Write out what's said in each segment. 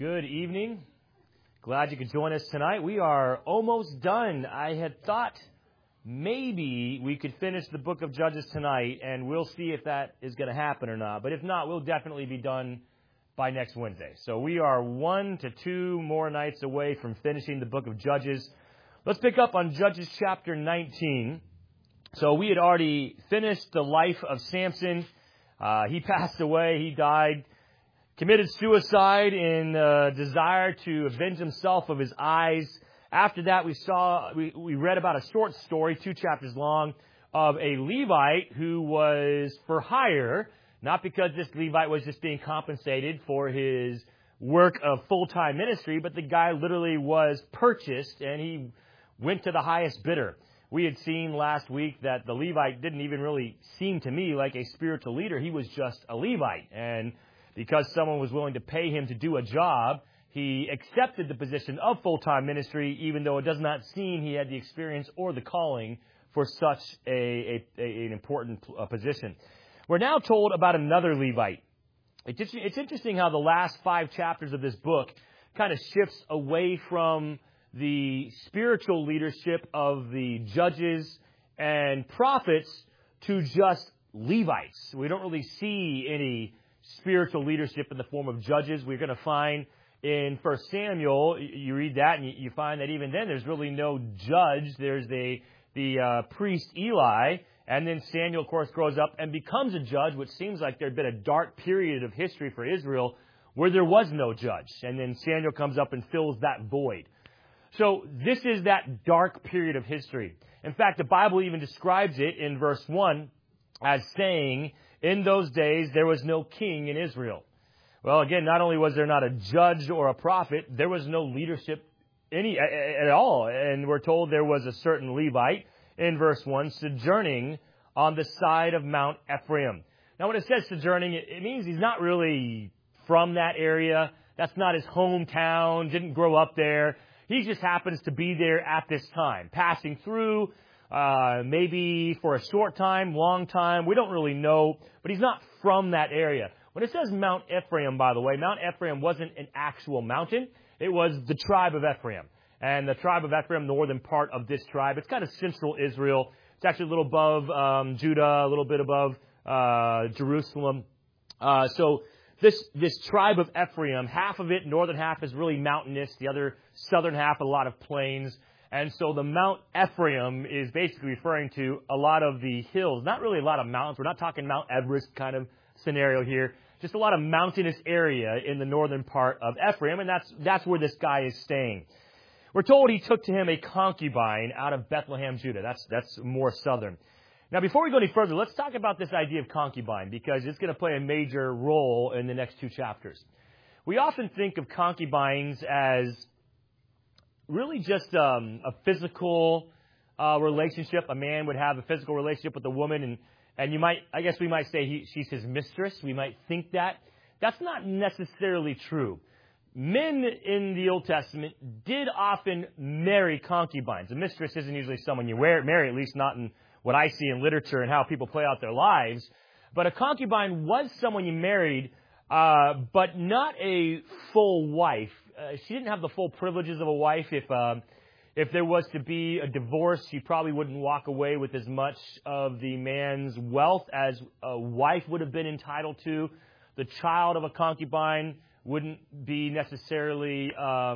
Good evening. Glad you could join us tonight. We are almost done. I had thought maybe we could finish the book of Judges tonight, and we'll see if that is going to happen or not. But if not, we'll definitely be done by next Wednesday. So we are 1 to 2 more nights away from finishing the book of Judges. Let's pick up on Judges chapter 19. So we had already finished the life of Samson. He passed away. He died. Committed suicide in desire to avenge himself of his eyes. After that, we read about a short story, 2 chapters long, of a Levite who was for hire, not because this Levite was just being compensated for his work of full-time ministry, but the guy literally was purchased, and he went to the highest bidder. We had seen last week that the Levite didn't even really seem to me like a spiritual leader. He was just a Levite, and because someone was willing to pay him to do a job, he accepted the position of full-time ministry, even though it does not seem he had the experience or the calling for such an important position. We're now told about another Levite. It's interesting how the last 5 chapters of this book kind of shifts away from the spiritual leadership of the judges and prophets to just Levites. We don't really see any spiritual leadership in the form of judges. We're going to find in 1 Samuel, you read that and you find that even then there's really no judge. There's the priest Eli, and then Samuel, of course, grows up and becomes a judge, which seems like there had been a dark period of history for Israel where there was no judge. And then Samuel comes up and fills that void. So this is that dark period of history. In fact, the Bible even describes it in verse 1 as saying, in those days, there was no king in Israel. Well, again, not only was there not a judge or a prophet, there was no leadership at all. And we're told there was a certain Levite in verse 1 sojourning on the side of Mount Ephraim. Now, when it says sojourning, it means he's not really from that area. That's not his hometown, didn't grow up there. He just happens to be there at this time, passing through, maybe for a short time, long time. We don't really know, but he's not from that area. When it says Mount Ephraim, by the way, Mount Ephraim wasn't an actual mountain. It was the tribe of Ephraim. And the tribe of Ephraim, northern part of this tribe, it's kind of central Israel. It's actually a little above Judah, a little bit above Jerusalem. So this tribe of Ephraim, half of it, northern half, is really mountainous. The other southern half, a lot of plains. And so the Mount Ephraim is basically referring to a lot of the hills. Not really a lot of mountains. We're not talking Mount Everest kind of scenario here. Just a lot of mountainous area in the northern part of Ephraim, and that's where this guy is staying. We're told he took to him a concubine out of Bethlehem, Judah. That's more southern. Now, before we go any further, let's talk about this idea of concubine, because it's going to play a major role in the next 2 chapters. We often think of concubines as really just a physical relationship. A man would have a physical relationship with a woman, and we might say she's his mistress. We might think that. That's not necessarily true. Men in the Old Testament did often marry concubines. A mistress isn't usually someone you marry, at least not in what I see in literature and how people play out their lives. But a concubine was someone you married, but not a full wife. She didn't have the full privileges of a wife. If there was to be a divorce, she probably wouldn't walk away with as much of the man's wealth as a wife would have been entitled to. The child of a concubine wouldn't be necessarily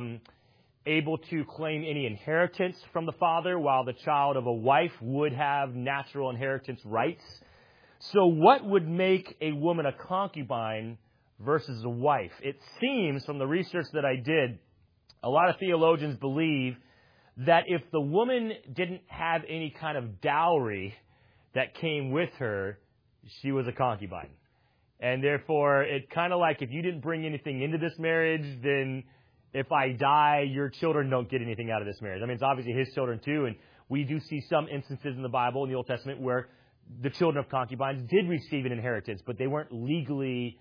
able to claim any inheritance from the father, while the child of a wife would have natural inheritance rights. So what would make a woman a concubine versus a wife? It seems from the research that I did, a lot of theologians believe that if the woman didn't have any kind of dowry that came with her, she was a concubine. And therefore, it's kind of like if you didn't bring anything into this marriage, then if I die, your children don't get anything out of this marriage. I mean, it's obviously his children too, and we do see some instances in the Bible, in the Old Testament, where the children of concubines did receive an inheritance, but they weren't legally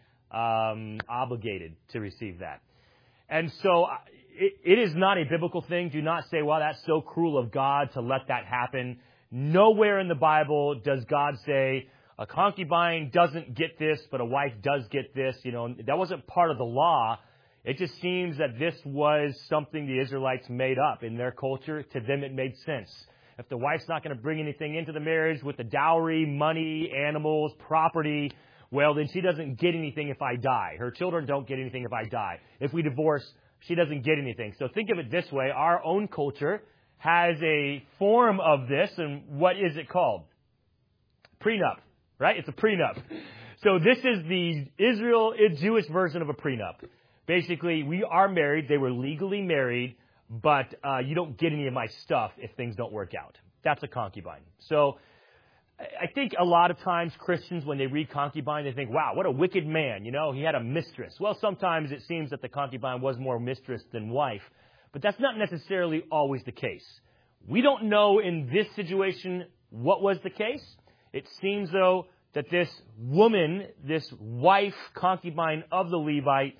obligated to receive that. And so it is not a biblical thing. Do not say, well, that's so cruel of God to let that happen. Nowhere in the Bible does God say a concubine doesn't get this, but a wife does get this. You know, that wasn't part of the law It just seems that this was something the Israelites made up in their culture. To them, it made sense. If the wife's not going to bring anything into the marriage with the dowry, money, animals, property, well, then she doesn't get anything if I die. Her children don't get anything if I die. If we divorce, she doesn't get anything. So think of it this way. Our own culture has a form of this, and what is it called? Prenup, right? It's a prenup. So this is the Jewish version of a prenup. Basically, we are married. They were legally married, but you don't get any of my stuff if things don't work out. That's a concubine. So I think a lot of times Christians, when they read concubine, they think, wow, what a wicked man. You know, he had a mistress. Well, sometimes it seems that the concubine was more mistress than wife, but that's not necessarily always the case. We don't know in this situation what was the case. It seems, though, that this woman, this wife, concubine of the Levite,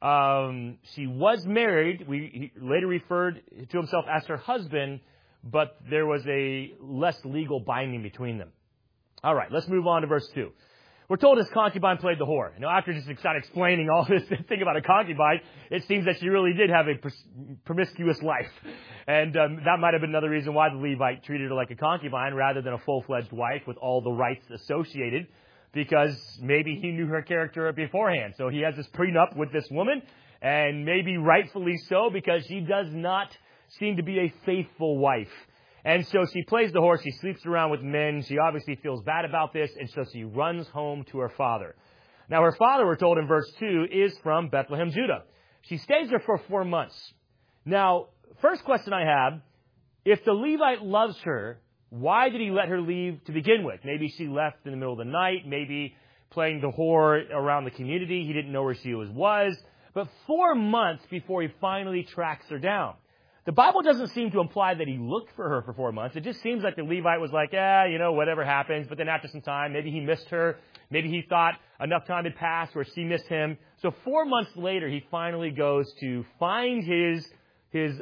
she was married. He later referred to himself as her husband, but there was a less legal binding between them. All right, let's move on to verse 2. We're told his concubine played the whore. Now, after just kind of explaining all this thing about a concubine, it seems that she really did have a promiscuous life. And that might have been another reason why the Levite treated her like a concubine rather than a full-fledged wife with all the rights associated, because maybe he knew her character beforehand. So he has this prenup with this woman, and maybe rightfully so, because she does not seem to be a faithful wife. And so she plays the whore. She sleeps around with men. She obviously feels bad about this, and so she runs home to her father. Now, her father, we're told in verse 2, is from Bethlehem, Judah. She stays there for 4 months. Now, first question I have, if the Levite loves her, why did he let her leave to begin with? Maybe she left in the middle of the night, maybe playing the whore around the community. He didn't know where she was. But 4 months before he finally tracks her down. The Bible doesn't seem to imply that he looked for her for 4 months. It just seems like the Levite was like, whatever happens. But then after some time, maybe he missed her. Maybe he thought enough time had passed where she missed him. So 4 months later, he finally goes to find his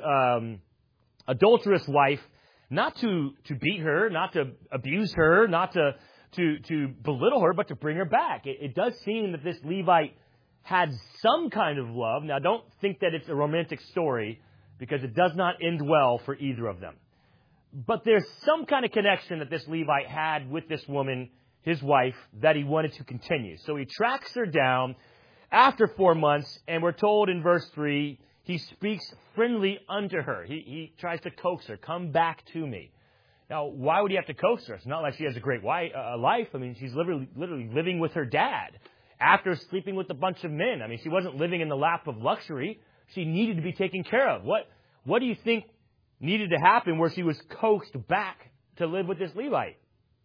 adulterous wife, not to beat her, not to abuse her, not to belittle her, but to bring her back. It does seem that this Levite had some kind of love. Now, don't think that it's a romantic story, because it does not end well for either of them. But there's some kind of connection that this Levite had with this woman, his wife, that he wanted to continue. So he tracks her down after 4 months, and we're told in verse 3, he speaks friendly unto her. He tries to coax her, come back to me. Now, why would he have to coax her? It's not like she has a great life. I mean, she's literally living with her dad after sleeping with a bunch of men. I mean, she wasn't living in the lap of luxury. She needed to be taken care of. What do you think needed to happen where she was coaxed back to live with this Levite?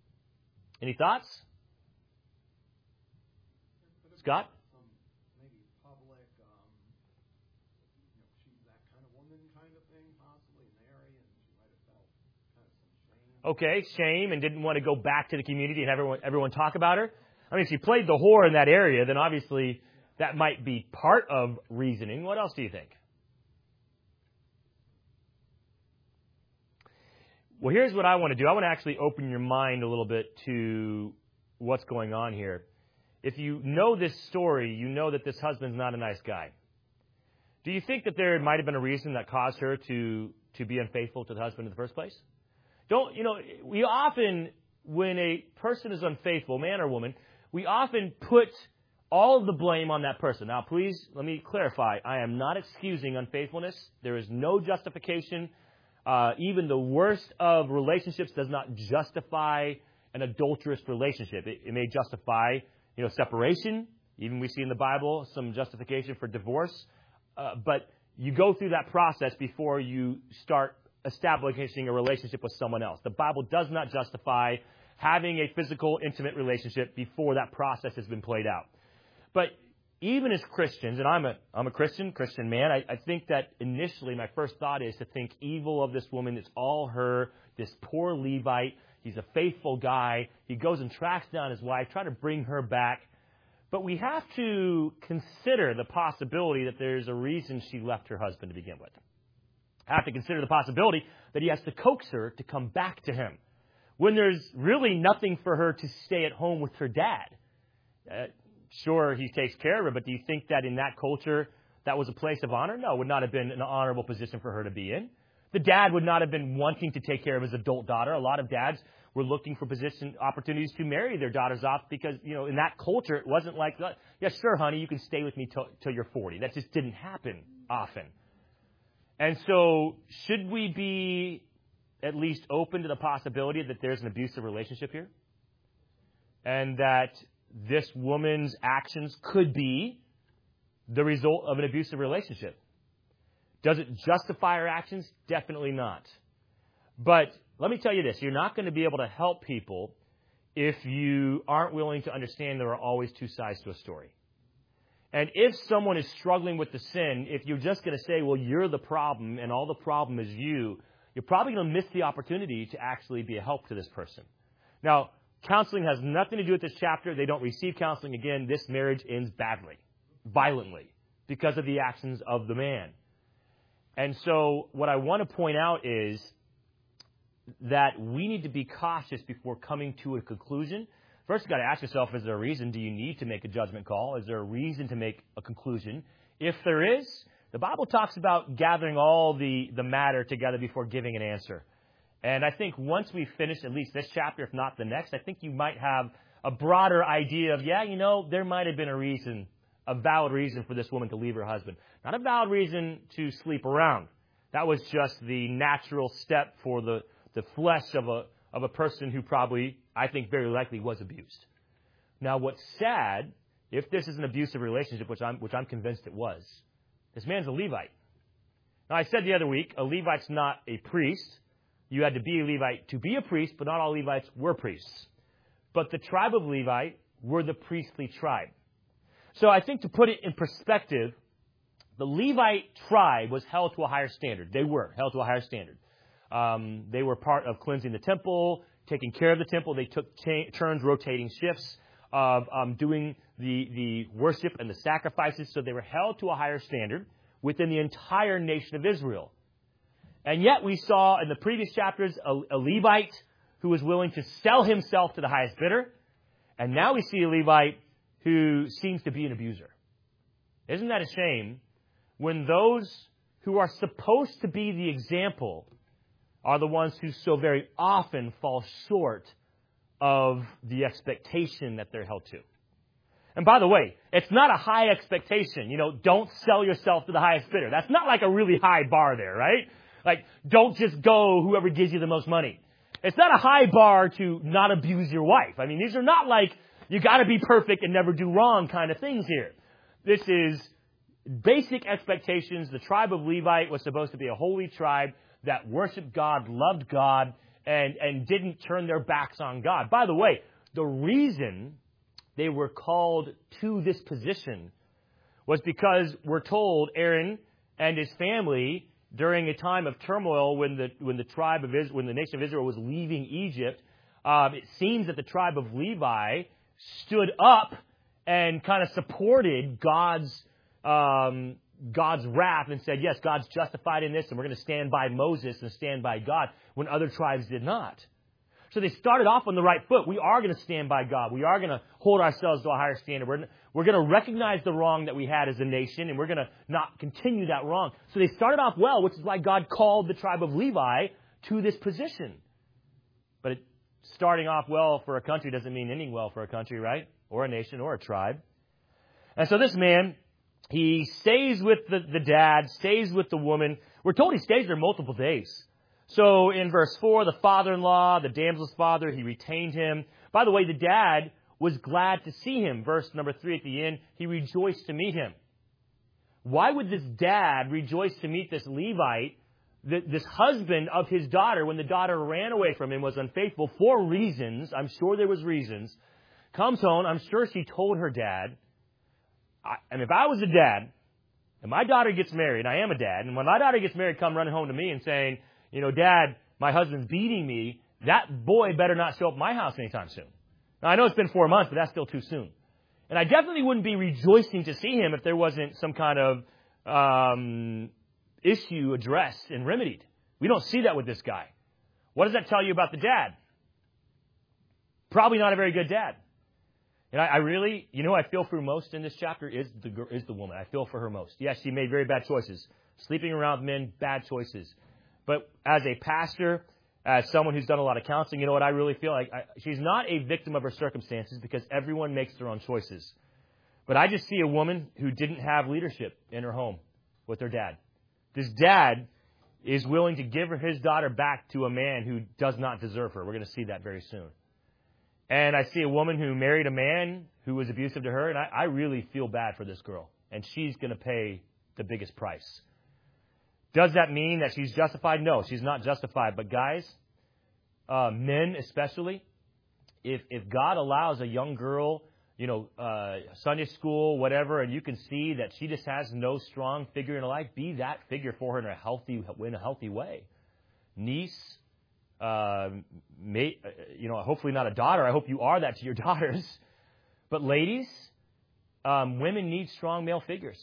Any thoughts? Scott? Maybe public, she's that kind of woman kind of thing, possibly in the area, and she might have felt kind of some shame. Okay, shame, and didn't want to go back to the community and have everyone talk about her. I mean, if she played the whore in that area, then obviously that might be part of reasoning. What else do you think? Well, here's what I want to do. I want to actually open your mind a little bit to what's going on here. If you know this story, you know that this husband's not a nice guy. Do you think that there might have been a reason that caused her to be unfaithful to the husband in the first place? We often, when a person is unfaithful, man or woman, we often put all of the blame on that person. Now, please, let me clarify. I am not excusing unfaithfulness. There is no justification. Even the worst of relationships does not justify an adulterous relationship. It may justify, separation. Even we see in the Bible some justification for divorce. But you go through that process before you start establishing a relationship with someone else. The Bible does not justify having a physical, intimate relationship before that process has been played out. But even as Christians, and I'm a Christian man, I think that initially my first thought is to think evil of this woman. It's all her, this poor Levite. He's a faithful guy. He goes and tracks down his wife, trying to bring her back. But we have to consider the possibility that there's a reason she left her husband to begin with. I have to consider the possibility that he has to coax her to come back to him when there's really nothing for her to stay at home with her dad. Sure, he takes care of her, but do you think that in that culture that was a place of honor? No, it would not have been an honorable position for her to be in. The dad would not have been wanting to take care of his adult daughter. A lot of dads were looking for opportunities to marry their daughters off because, in that culture, it wasn't like, yeah, sure, honey, you can stay with me till you're 40. That just didn't happen often. And so should we be at least open to the possibility that there's an abusive relationship here? And that this woman's actions could be the result of an abusive relationship. Does it justify her actions? Definitely not. But let me tell you this. You're not going to be able to help people if you aren't willing to understand there are always two sides to a story. And if someone is struggling with the sin, if you're just going to say, well, you're the problem and all the problem is you're probably going to miss the opportunity to actually be a help to this person. Now, counseling has nothing to do with this chapter. They don't receive counseling. Again, this marriage ends badly, violently, because of the actions of the man. And so what I want to point out is that we need to be cautious before coming to a conclusion. First, you've got to ask yourself, is there a reason? Do you need to make a judgment call? Is there a reason to make a conclusion? If there is, the Bible talks about gathering all the matter together before giving an answer. And I think once we finish at least this chapter, if not the next, I think you might have a broader idea of, there might have been a valid reason for this woman to leave her husband. Not a valid reason to sleep around. That was just the natural step for the flesh of a person who probably, I think, very likely was abused. Now, what's sad, if this is an abusive relationship, which I'm convinced it was, this man's a Levite. Now, I said the other week, a Levite's not a priest. You had to be a Levite to be a priest, but not all Levites were priests. But the tribe of Levi were the priestly tribe. So I think to put it in perspective, the Levite tribe was held to a higher standard. They were held to a higher standard. They were part of cleansing the temple, taking care of the temple. They took turns rotating shifts of doing the worship and the sacrifices. So they were held to a higher standard within the entire nation of Israel. And yet we saw in the previous chapters a Levite who was willing to sell himself to the highest bidder. And now we see a Levite who seems to be an abuser. Isn't that a shame when those who are supposed to be the example are the ones who so very often fall short of the expectation that they're held to? And by the way, it's not a high expectation. Don't sell yourself to the highest bidder. That's not like a really high bar there, right? Like, don't just go whoever gives you the most money. It's not a high bar to not abuse your wife. I mean, these are not like you got to be perfect and never do wrong kind of things here. This is basic expectations. The tribe of Levite was supposed to be a holy tribe that worshiped God, loved God, and didn't turn their backs on God. By the way, the reason they were called to this position was because we're told Aaron and his family, during a time of turmoil when the nation of Israel was leaving Egypt, it seems that the tribe of Levi stood up and kind of supported God's wrath and said, yes, God's justified in this, and we're going to stand by Moses and stand by God, when other tribes did not. So they started off on the right foot. We are going to stand by God. We are going to hold ourselves to a higher standard. We're going to recognize the wrong that we had as a nation, and we're going to not continue that wrong. So they started off well, which is why God called the tribe of Levi to this position. But starting off well for a country doesn't mean ending well for a country, right? Or a nation or a tribe. And so this man, he stays with the dad, stays with the woman. We're told he stays there multiple days. So in verse 4, the father-in-law, the damsel's father, he retained him. By the way, the dad was glad to see him. Verse number 3 at the end, he rejoiced to meet him. Why would this dad rejoice to meet this Levite, this husband of his daughter, when the daughter ran away from him, was unfaithful for reasons? I'm sure there was reasons. Comes home, I'm sure she told her dad, and if I was a dad, and my daughter gets married, I am a dad, and when my daughter gets married, come running home to me and saying, Dad, my husband's beating me, that boy better not show up at my house anytime soon. Now, I know it's been 4 months, but that's still too soon. And I definitely wouldn't be rejoicing to see him if there wasn't some kind of issue addressed and remedied. We don't see that with this guy. What does that tell you about the dad? Probably not a very good dad. And I really, I feel for most in this chapter is the woman. I feel for her most. Yes, she made very bad choices. Sleeping around with men, bad choices. But as a pastor, as someone who's done a lot of counseling, you know what I really feel like? She's not a victim of her circumstances because everyone makes their own choices. But I just see a woman who didn't have leadership in her home with her dad. This dad is willing to give his daughter back to a man who does not deserve her. We're going to see that very soon. And I see a woman who married a man who was abusive to her, and I really feel bad for this girl. And she's going to pay the biggest price. Does that mean that she's justified? No, she's not justified. But guys, men especially, if God allows a young girl, Sunday school, whatever, and you can see that she just has no strong figure in her life, be that figure for her in a healthy way. Niece, hopefully not a daughter. I hope you are that to your daughters. But ladies, women need strong male figures.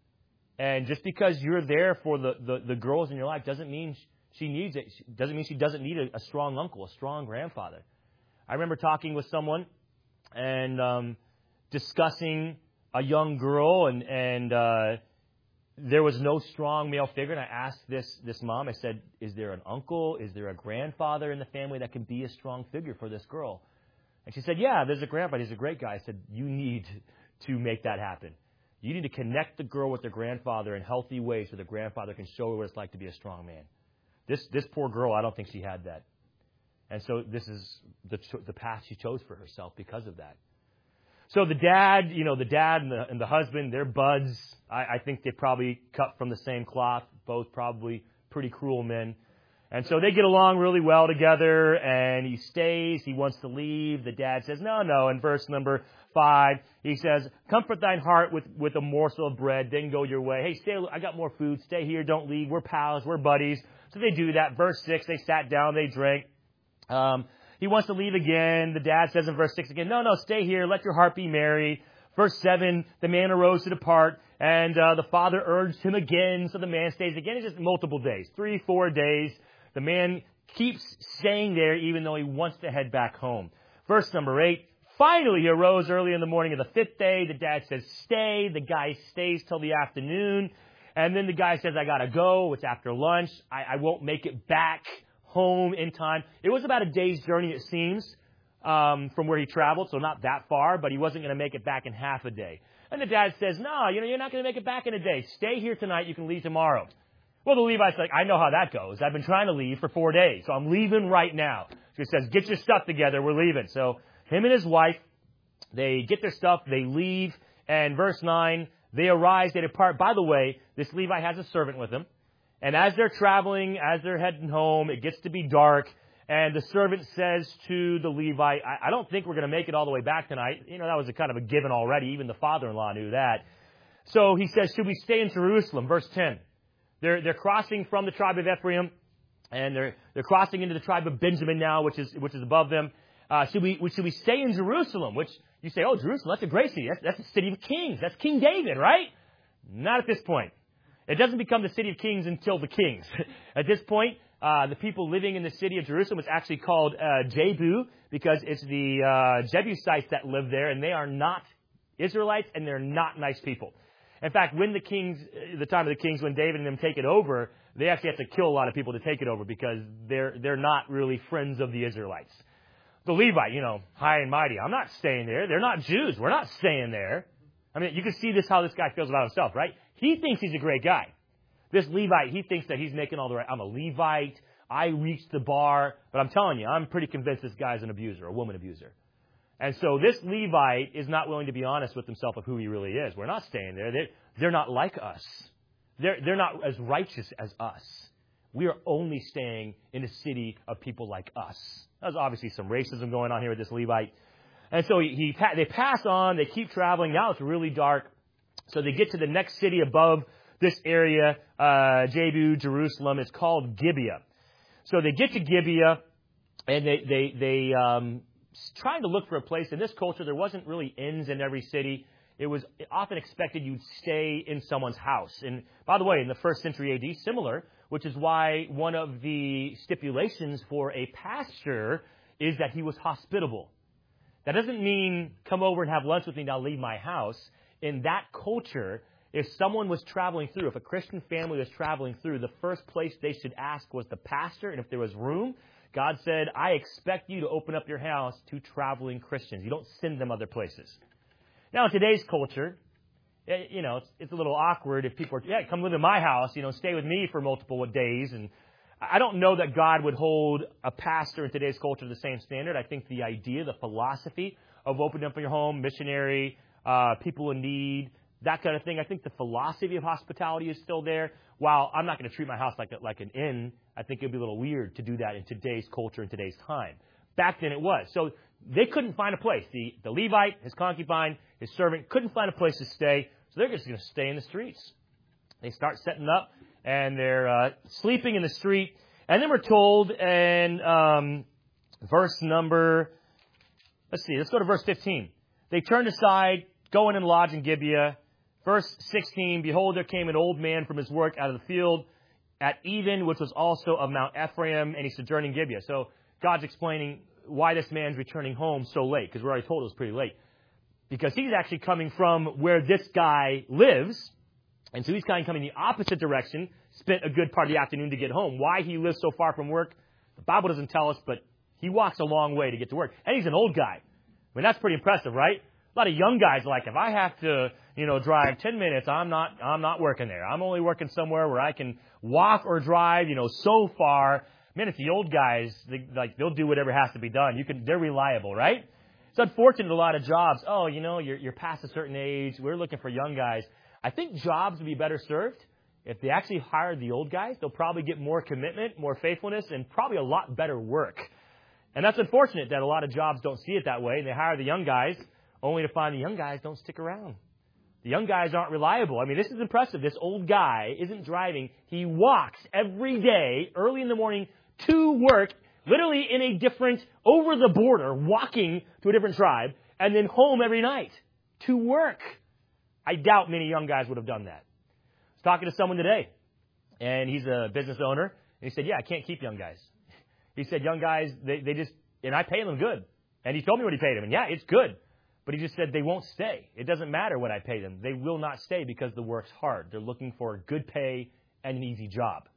And just because you're there for the girls in your life doesn't mean she needs it. Doesn't mean she doesn't need a strong uncle, a strong grandfather. I remember talking with someone and discussing a young girl, and there was no strong male figure. And I asked this mom, I said, is there an uncle, is there a grandfather in the family that can be a strong figure for this girl? And she said, yeah, there's a grandfather. He's a great guy. I said, you need to make that happen. You need to connect the girl with the grandfather in healthy ways so the grandfather can show her what it's like to be a strong man. This poor girl, I don't think she had that. And so this is the path she chose for herself because of that. So the dad and the husband, they're buds. I think they probably cut from the same cloth, both probably pretty cruel men. And so they get along really well together, and he stays. He wants to leave. The dad says, no. In verse number 5, he says, comfort thine heart with a morsel of bread, then go your way. Hey, stay. I got more food. Stay here. Don't leave. We're pals. We're buddies. So they do that. Verse 6, they sat down. They drank. He wants to leave again. The dad says in verse 6 again, no, stay here. Let your heart be merry. Verse 7, the man arose to depart, and the father urged him again. So the man stays again. It's just multiple days, 3-4 days. The man keeps staying there even though he wants to head back home. Verse number 8, finally he arose early in the morning of the 5th day. The dad says, stay. The guy stays till the afternoon. And then the guy says, I got to go. It's after lunch. I won't make it back home in time. It was about a day's journey, it seems, from where he traveled, so not that far, but he wasn't going to make it back in half a day. And the dad says, no, you're not going to make it back in a day. Stay here tonight. You can leave tomorrow. Well, the Levite's like, I know how that goes. I've been trying to leave for 4 days, so I'm leaving right now. So he says, get your stuff together. We're leaving. So him and his wife, they get their stuff. They leave. And verse 9, they arise, they depart. By the way, this Levite has a servant with him. And as they're traveling, as they're heading home, it gets to be dark. And the servant says to the Levite, I don't think we're going to make it all the way back tonight. That was a kind of a given already. Even the father-in-law knew that. So he says, should we stay in Jerusalem? Verse 10. They're crossing from the tribe of Ephraim, and they're crossing into the tribe of Benjamin now, which is above them. Should we stay in Jerusalem? Which you say, oh, Jerusalem, that's a great city. That's the city of kings. That's King David, right? Not at this point. It doesn't become the city of kings until the kings. At this point, the people living in the city of Jerusalem is actually called Jebu, because it's the Jebusites that live there, and they are not Israelites, and they're not nice people. In fact, when the time of the kings, when David and them take it over, they actually have to kill a lot of people to take it over because they're not really friends of the Israelites. The Levite, high and mighty. I'm not staying there. They're not Jews. We're not staying there. I mean, you can see how this guy feels about himself, right? He thinks he's a great guy. This Levite, he thinks that he's making all the right. I'm a Levite. I reached the bar. But I'm telling you, I'm pretty convinced this guy's an abuser, a woman abuser. And so this Levite is not willing to be honest with himself of who he really is. We're not staying there. They're not like us. They're not as righteous as us. We are only staying in a city of people like us. There's obviously some racism going on here with this Levite. And so they pass on. They keep traveling. Now it's really dark. So they get to the next city above this area, Jebu, Jerusalem. It's called Gibeah. So they get to Gibeah, and they trying to look for a place. In this culture, there wasn't really inns in every city. It was often expected you'd stay in someone's house. And by the way, in the 1st century AD, similar, which is why one of the stipulations for a pastor is that he was hospitable. That doesn't mean come over and have lunch with me, now leave my house. In that culture, if someone was traveling through, if a Christian family was traveling through, the first place they should ask was the pastor. And if there was room, God said, I expect you to open up your house to traveling Christians. You don't send them other places. Now, in today's culture, it's a little awkward if people are, come live in my house, stay with me for multiple days. And I don't know that God would hold a pastor in today's culture to the same standard. I think the idea, the philosophy of opening up your home, missionary, people in need, that kind of thing, I think the philosophy of hospitality is still there. While I'm not going to treat my house like an inn, I think it would be a little weird to do that in today's culture, in today's time. Back then it was. So they couldn't find a place. The Levite, his concubine, his servant couldn't find a place to stay, so they're just going to stay in the streets. They start setting up, and they're sleeping in the street. And then we're told in verse number, let's go to verse 15. They turned aside, going and lodged in Gibeah. Verse 16, behold, there came an old man from his work out of the field at even, which was also of Mount Ephraim, and he sojourned in Gibeah. So God's explaining why this man's returning home so late, because we're already told it was pretty late. Because he's actually coming from where this guy lives, and so he's kind of coming the opposite direction, spent a good part of the afternoon to get home. Why he lives so far from work, the Bible doesn't tell us, but he walks a long way to get to work. And he's an old guy. I mean, that's pretty impressive, right? A lot of young guys are like, if I have to, drive 10 minutes, I'm not working there. I'm only working somewhere where I can walk or drive, so far. Man, it's the old guys, they'll do whatever has to be done. They're reliable, right? It's unfortunate a lot of jobs. Oh, you're past a certain age. We're looking for young guys. I think jobs would be better served if they actually hired the old guys. They'll probably get more commitment, more faithfulness, and probably a lot better work. And that's unfortunate that a lot of jobs don't see it that way. They hire the young guys only to find the young guys don't stick around. The young guys aren't reliable. I mean, this is impressive. This old guy isn't driving. He walks every day, early in the morning, to work, literally in a different, over the border, walking to a different tribe, and then home every night to work. I doubt many young guys would have done that. I was talking to someone today, and he's a business owner, and he said, I can't keep young guys. He said, young guys, they just, and I pay them good. And he told me what he paid them, and it's good. But he just said they won't stay. It doesn't matter what I pay them. They will not stay because the work's hard. They're looking for good pay and an easy job.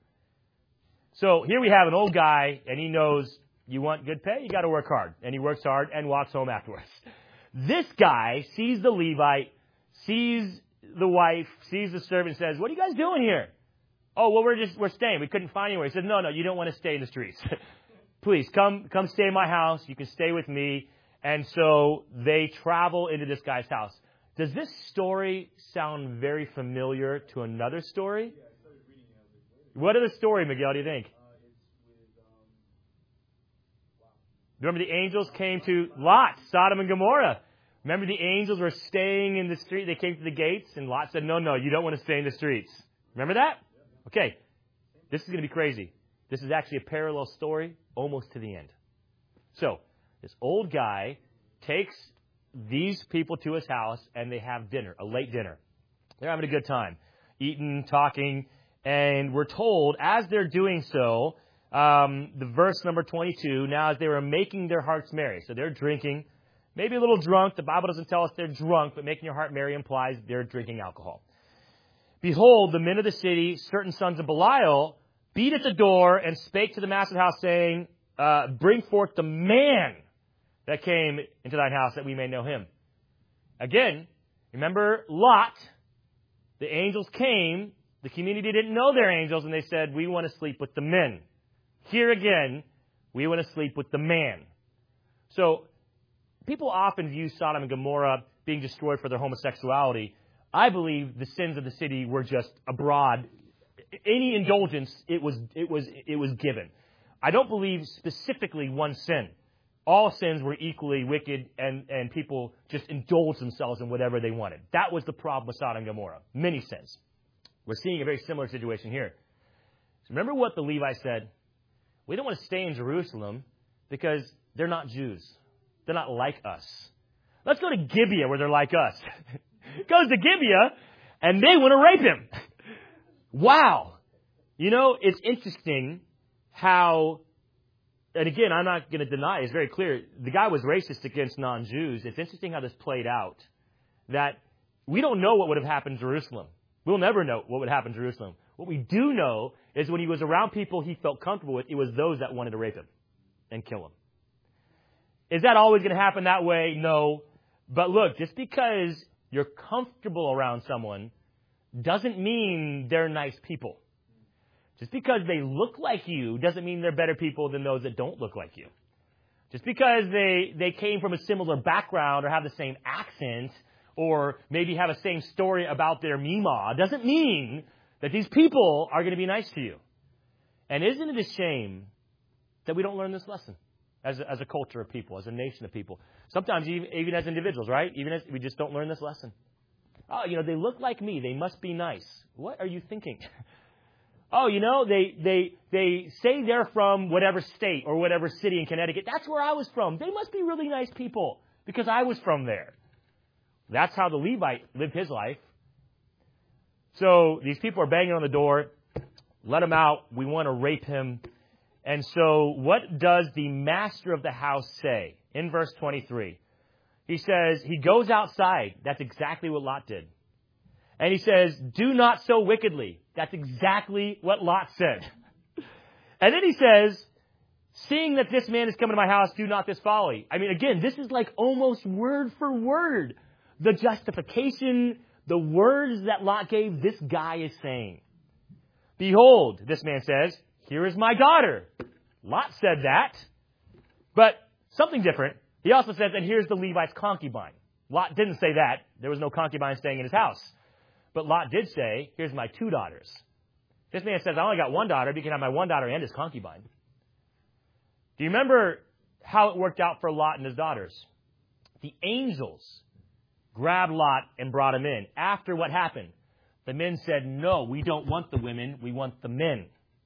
So here we have an old guy, and he knows you want good pay, you got to work hard. And he works hard and walks home afterwards. This guy sees the Levite, sees the wife, sees the servant, says, what are you guys doing here? Oh, well, we're staying. We couldn't find anywhere. He said, no, you don't want to stay in the streets. Please, come stay in my house. You can stay with me. And so they travel into this guy's house. Does this story sound very familiar to another story? Yeah, I started reading it as it goes. What is the story, Miguel, do you think? It's with, Remember the angels came to Lot, Sodom and Gomorrah. Remember the angels were staying in the street. They came to the gates, and Lot said, no, you don't want to stay in the streets. Remember that? Okay. This is going to be crazy. This is actually a parallel story almost to the end. So, this old guy takes these people to his house, and they have dinner, a late dinner. They're having a good time, eating, talking, and we're told, as they're doing so, the verse number 22, now as they were making their hearts merry. So they're drinking, maybe a little drunk. The Bible doesn't tell us they're drunk, but making your heart merry implies they're drinking alcohol. Behold, the men of the city, certain sons of Belial, beat at the door and spake to the master of the house, saying, bring forth the man that came into thine house, that we may know him. Again, remember Lot, the angels came, the community didn't know they're angels, and they said, we want to sleep with the men. Here again, we want to sleep with the man. So, people often view Sodom and Gomorrah being destroyed for their homosexuality. I believe the sins of the city were just abroad. Any indulgence, it was given. I don't believe specifically one sin. All sins were equally wicked, and people just indulged themselves in whatever they wanted. That was the problem with Sodom and Gomorrah. Many sins. We're seeing a very similar situation here. So remember what the Levites said? We don't want to stay in Jerusalem because they're not Jews. They're not like us. Let's go to Gibeah where they're like us. Goes to Gibeah, and they want to rape him. Wow. It's interesting how and again, I'm not going to deny, it's very clear, the guy was racist against non-Jews. It's interesting how this played out, that we don't know what would have happened in Jerusalem. We'll never know what would happen in Jerusalem. What we do know is when he was around people he felt comfortable with, it was those that wanted to rape him and kill him. Is that always going to happen that way? No. But look, just because you're comfortable around someone doesn't mean they're nice people. Just because they look like you doesn't mean they're better people than those that don't look like you. Just because they came from a similar background or have the same accent or maybe have a same story about their Mima doesn't mean that these people are going to be nice to you. And isn't it a shame that we don't learn this lesson as a culture of people, as a nation of people? Sometimes even as individuals, right? Even as we just don't learn this lesson. Oh, they look like me. They must be nice. What are you thinking? Oh, they say they're from whatever state or whatever city in Connecticut. That's where I was from. They must be really nice people because I was from there. That's how the Levite lived his life. So these people are banging on the door. Let him out. We want to rape him. And so what does the master of the house say? In verse 23, he says, he goes outside. That's exactly what Lot did. And he says, do not so wickedly. That's exactly what Lot said. And then he says, seeing that this man is coming to my house, do not this folly. I mean, again, this is like almost word for word. The justification, the words that Lot gave, this guy is saying. Behold, this man says, here is my daughter. Lot said that. But something different. He also says, and here's the Levite's concubine. Lot didn't say that. There was no concubine staying in his house. But Lot did say, here's my 2 daughters. This man says, I only got 1 daughter, but you can have my 1 daughter and his concubine. Do you remember how it worked out for Lot and his daughters? The angels grabbed Lot and brought him in. After what happened? The men said, no, we don't want the women, we want the men.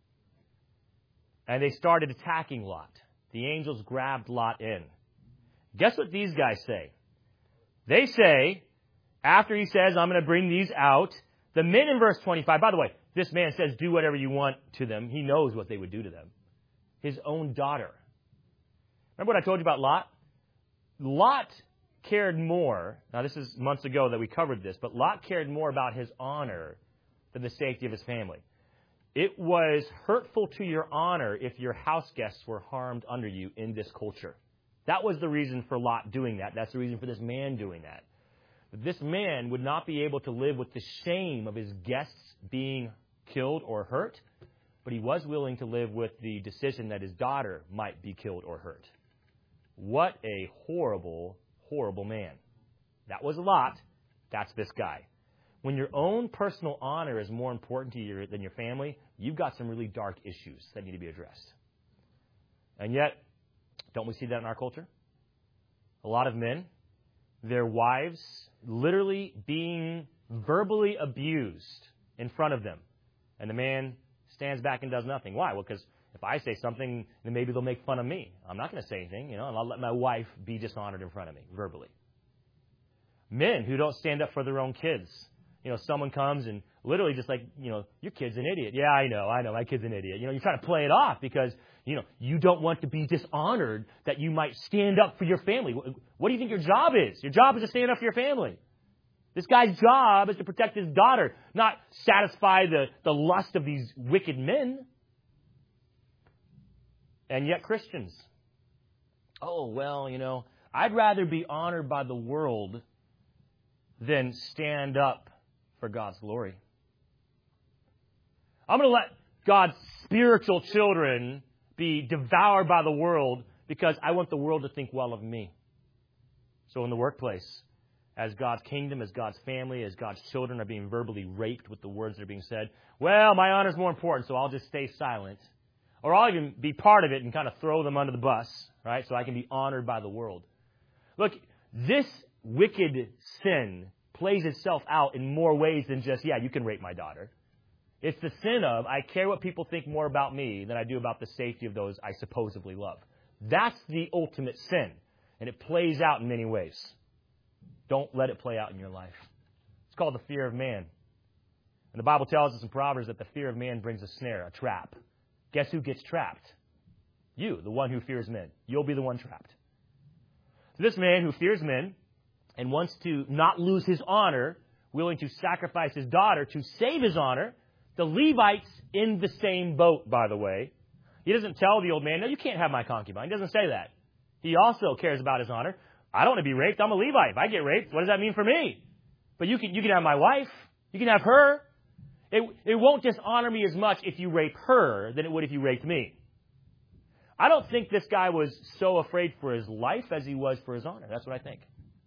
And they started attacking Lot. The angels grabbed Lot in. Guess what these guys say? They say, after he says, I'm going to bring these out, the men in verse 25, by the way, this man says, do whatever you want to them. He knows what they would do to them. His own daughter. Remember what I told you about Lot? Lot cared more, now this is months ago that we covered this, but Lot cared more about his honor than the safety of his family. It was hurtful to your honor if your house guests were harmed under you in this culture. That was the reason for Lot doing that. That's the reason for this man doing that. This man would not be able to live with the shame of his guests being killed or hurt, but he was willing to live with the decision that his daughter might be killed or hurt. What a horrible, horrible man. That was Lot. That's this guy. When your own personal honor is more important to you than your family, you've got some really dark issues that need to be addressed. And yet, don't we see that in our culture? A lot of men, their wives literally being verbally abused in front of them. And the man stands back and does nothing. Why? Well, because if I say something, then maybe they'll make fun of me. I'm not going to say anything, and I'll let my wife be dishonored in front of me, verbally. Men who don't stand up for their own kids. Someone comes and literally just like, your kid's an idiot. Yeah, I know, my kid's an idiot. You're trying to play it off because, you don't want to be dishonored that you might stand up for your family. What do you think your job is? Your job is to stand up for your family. This guy's job is to protect his daughter, not satisfy the lust of these wicked men. And yet Christians, I'd rather be honored by the world than stand up for God's glory. I'm going to let God's spiritual children be devoured by the world because I want the world to think well of me. So in the workplace, as God's kingdom, as God's family, as God's children are being verbally raped with the words that are being said, well, my honor is more important, so I'll just stay silent. Or I'll even be part of it and kind of throw them under the bus, right? So I can be honored by the world. Look, this wicked sin plays itself out in more ways than just, you can rape my daughter. It's the sin of, I care what people think more about me than I do about the safety of those I supposedly love. That's the ultimate sin. And it plays out in many ways. Don't let it play out in your life. It's called the fear of man. And the Bible tells us in Proverbs that the fear of man brings a snare, a trap. Guess who gets trapped? You, the one who fears men. You'll be the one trapped. So this man who fears men and wants to not lose his honor, willing to sacrifice his daughter to save his honor, the Levite's in the same boat, by the way. He doesn't tell the old man, no, you can't have my concubine. He doesn't say that. He also cares about his honor. I don't want to be raped. I'm a Levite. If I get raped, what does that mean for me? But you can have my wife. You can have her. It won't dishonor me as much if you rape her than it would if you raped me. I don't think this guy was so afraid for his life as he was for his honor. That's what I think.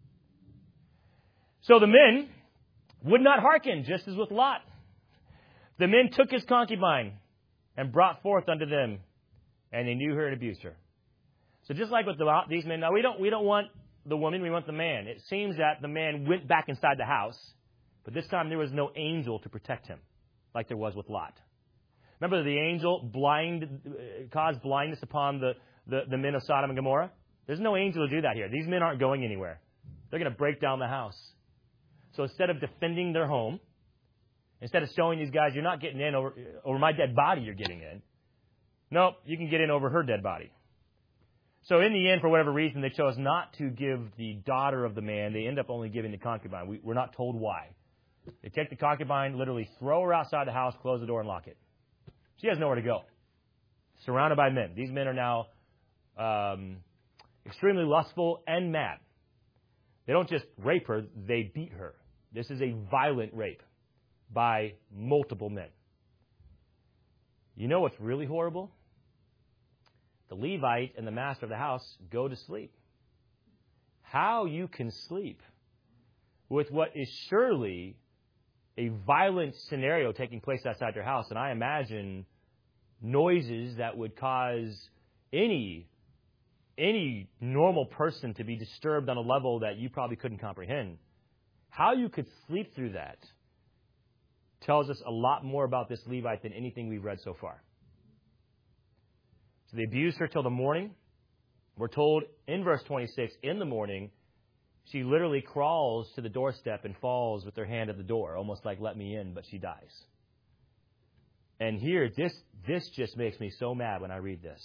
So the men would not hearken, just as with Lot. The men took his concubine and brought forth unto them, and they knew her and abused her. So just like with these men, now we don't want the woman, we want the man. It seems that the man went back inside the house, but this time there was no angel to protect him, like there was with Lot. Remember the angel caused blindness upon the men of Sodom and Gomorrah? There's no angel to do that here. These men aren't going anywhere. They're going to break down the house. So instead of defending their home, instead of showing these guys, you're not getting in over my dead body, you're getting in. Nope, you can get in over her dead body. So in the end, for whatever reason, they chose not to give the daughter of the man. They end up only giving the concubine. We're not told why. They take the concubine, literally throw her outside the house, close the door, and lock it. She has nowhere to go. Surrounded by men. These men are now extremely lustful and mad. They don't just rape her, they beat her. This is a violent rape by multiple men. You know what's really horrible? The Levite and the master of the house go to sleep. How you can sleep with what is surely a violent scenario taking place outside your house, and I imagine noises that would cause any normal person to be disturbed on a level that you probably couldn't comprehend. How you could sleep through that tells us a lot more about this Levite than anything we've read so far. So they abused her till the morning. We're told in verse 26, in the morning, she literally crawls to the doorstep and falls with her hand at the door, almost like, let me in, but she dies. And here, this just makes me so mad when I read this.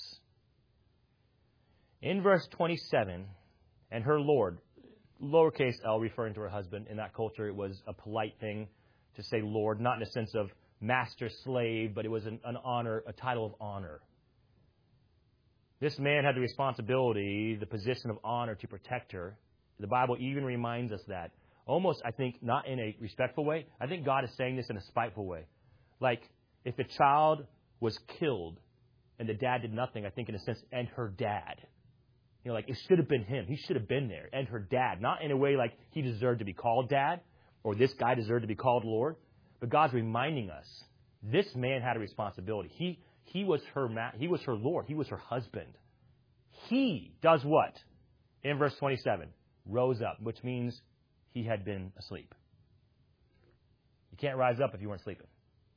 In verse 27, and her Lord, lowercase l referring to her husband. In that culture, it was a polite thing to say Lord, not in a sense of master, slave, but it was an honor, a title of honor. This man had the responsibility, the position of honor to protect her. The Bible even reminds us that. Almost, I think, not in a respectful way. I think God is saying this in a spiteful way. Like, if a child was killed and the dad did nothing, I think in a sense, and her dad. You know, like, it should have been him. He should have been there. And her dad. Not in a way like he deserved to be called dad or this guy deserved to be called Lord. But God's reminding us, this man had a responsibility. He was her Lord. He was her husband. He does what? In verse 27, rose up, which means he had been asleep. You can't rise up if you weren't sleeping.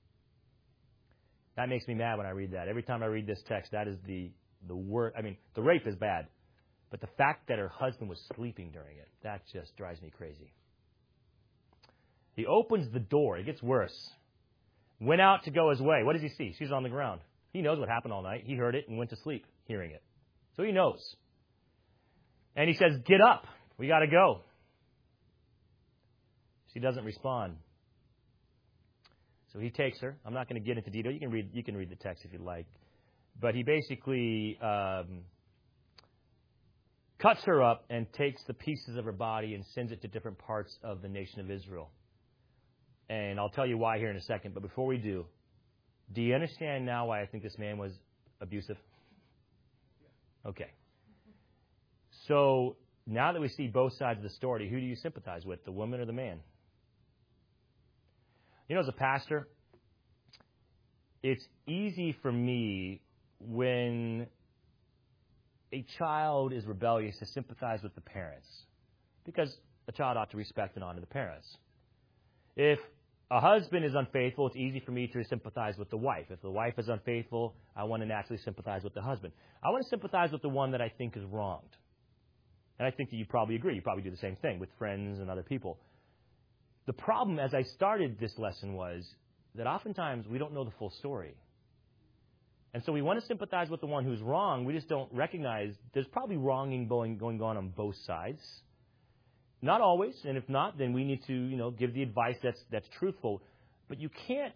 That makes me mad when I read that. Every time I read this text, that is the word. I mean, the rape is bad. But the fact that her husband was sleeping during it, that just drives me crazy. He opens the door. It gets worse. Went out to go his way. What does he see? She's on the ground. He knows what happened all night. He heard it and went to sleep hearing it. So he knows. And he says, get up. We got to go. She doesn't respond. So he takes her. I'm not going to get into detail. You can read the text if you'd like. But he basically cuts her up and takes the pieces of her body and sends it to different parts of the nation of Israel. And I'll tell you why here in a second. But before we do you understand now why I think this man was abusive? Okay. So now that we see both sides of the story, who do you sympathize with, the woman or the man? You know, as a pastor, it's easy for me when a child is rebellious to sympathize with the parents, because a child ought to respect and honor the parents. If a husband is unfaithful, it's easy for me to sympathize with the wife. If the wife is unfaithful, I want to naturally sympathize with the husband. I want to sympathize with the one that I think is wronged. And I think that you probably agree. You probably do the same thing with friends and other people. The problem, as I started this lesson, was that oftentimes we don't know the full story. And so we want to sympathize with the one who's wrong. We just don't recognize there's probably wronging going on both sides. Not always, and if not, then we need to, give the advice that's truthful. But you can't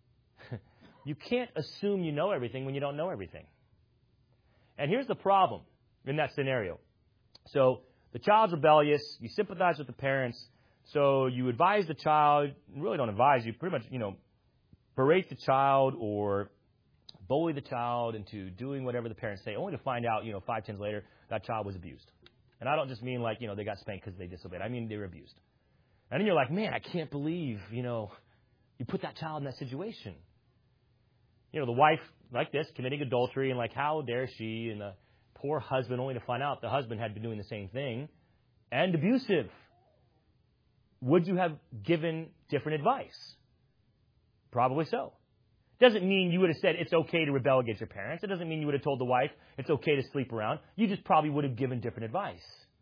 assume you know everything when you don't know everything. And here's the problem in that scenario. So the child's rebellious. You sympathize with the parents. So you advise the child. Really don't advise. You pretty much, berate the child or bully the child into doing whatever the parents say, only to find out, 5 10s later, that child was abused. And I don't just mean like, they got spanked because they disobeyed. I mean they were abused. And then you're like, man, I can't believe, you put that child in that situation. The wife, like this, committing adultery, and like, how dare she? And the poor husband, only to find out the husband had been doing the same thing and abusive. Would you have given different advice? Probably so. Doesn't mean you would have said it's okay to rebel against your parents. It doesn't mean you would have told the wife it's okay to sleep around. You just probably would have given different advice.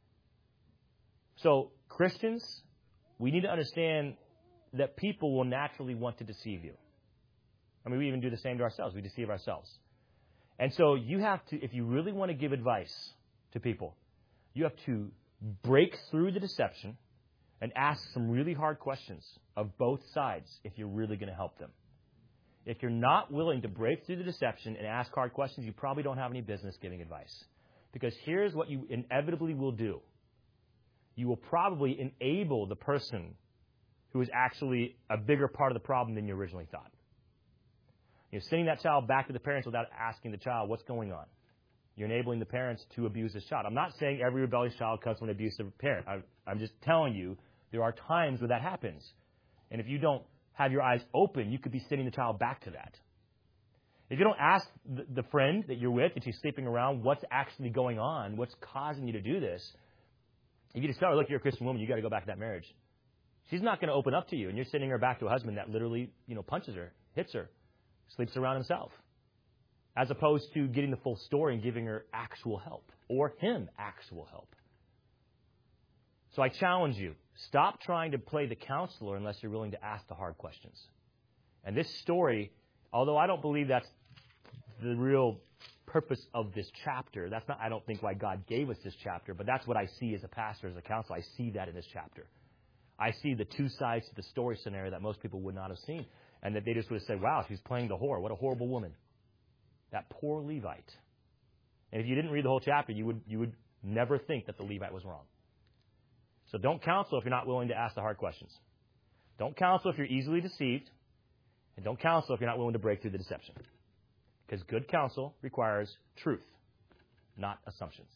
So, Christians, we need to understand that people will naturally want to deceive you. I mean, we even do the same to ourselves. We deceive ourselves. And so you have to, if you really want to give advice to people, you have to break through the deception and ask some really hard questions of both sides if you're really going to help them. If you're not willing to break through the deception and ask hard questions, you probably don't have any business giving advice. Because here's what you inevitably will do. You will probably enable the person who is actually a bigger part of the problem than you originally thought. Sending that child back to the parents without asking the child what's going on. You're enabling the parents to abuse this child. I'm not saying every rebellious child comes from an abusive parent. I'm just telling you there are times where that happens. And if you don't have your eyes open, you could be sending the child back to that. If you don't ask the friend that you're with, that she's sleeping around, what's actually going on, what's causing you to do this, if you just tell her, look, you're a Christian woman, you got to go back to that marriage. She's not going to open up to you, and you're sending her back to a husband that literally, punches her, hits her, sleeps around himself, as opposed to getting the full story and giving her actual help, or him actual help. So I challenge you, stop trying to play the counselor unless you're willing to ask the hard questions. And this story, although I don't believe that's the real purpose of this chapter, that's not, I don't think, why God gave us this chapter, but that's what I see as a pastor, as a counselor. I see that in this chapter. I see the two sides to the story scenario that most people would not have seen. And that they just would have said, wow, she's playing the whore. What a horrible woman. That poor Levite. And if you didn't read the whole chapter, you would never think that the Levite was wrong. So don't counsel if you're not willing to ask the hard questions. Don't counsel if you're easily deceived. And don't counsel if you're not willing to break through the deception. Because good counsel requires truth, not assumptions.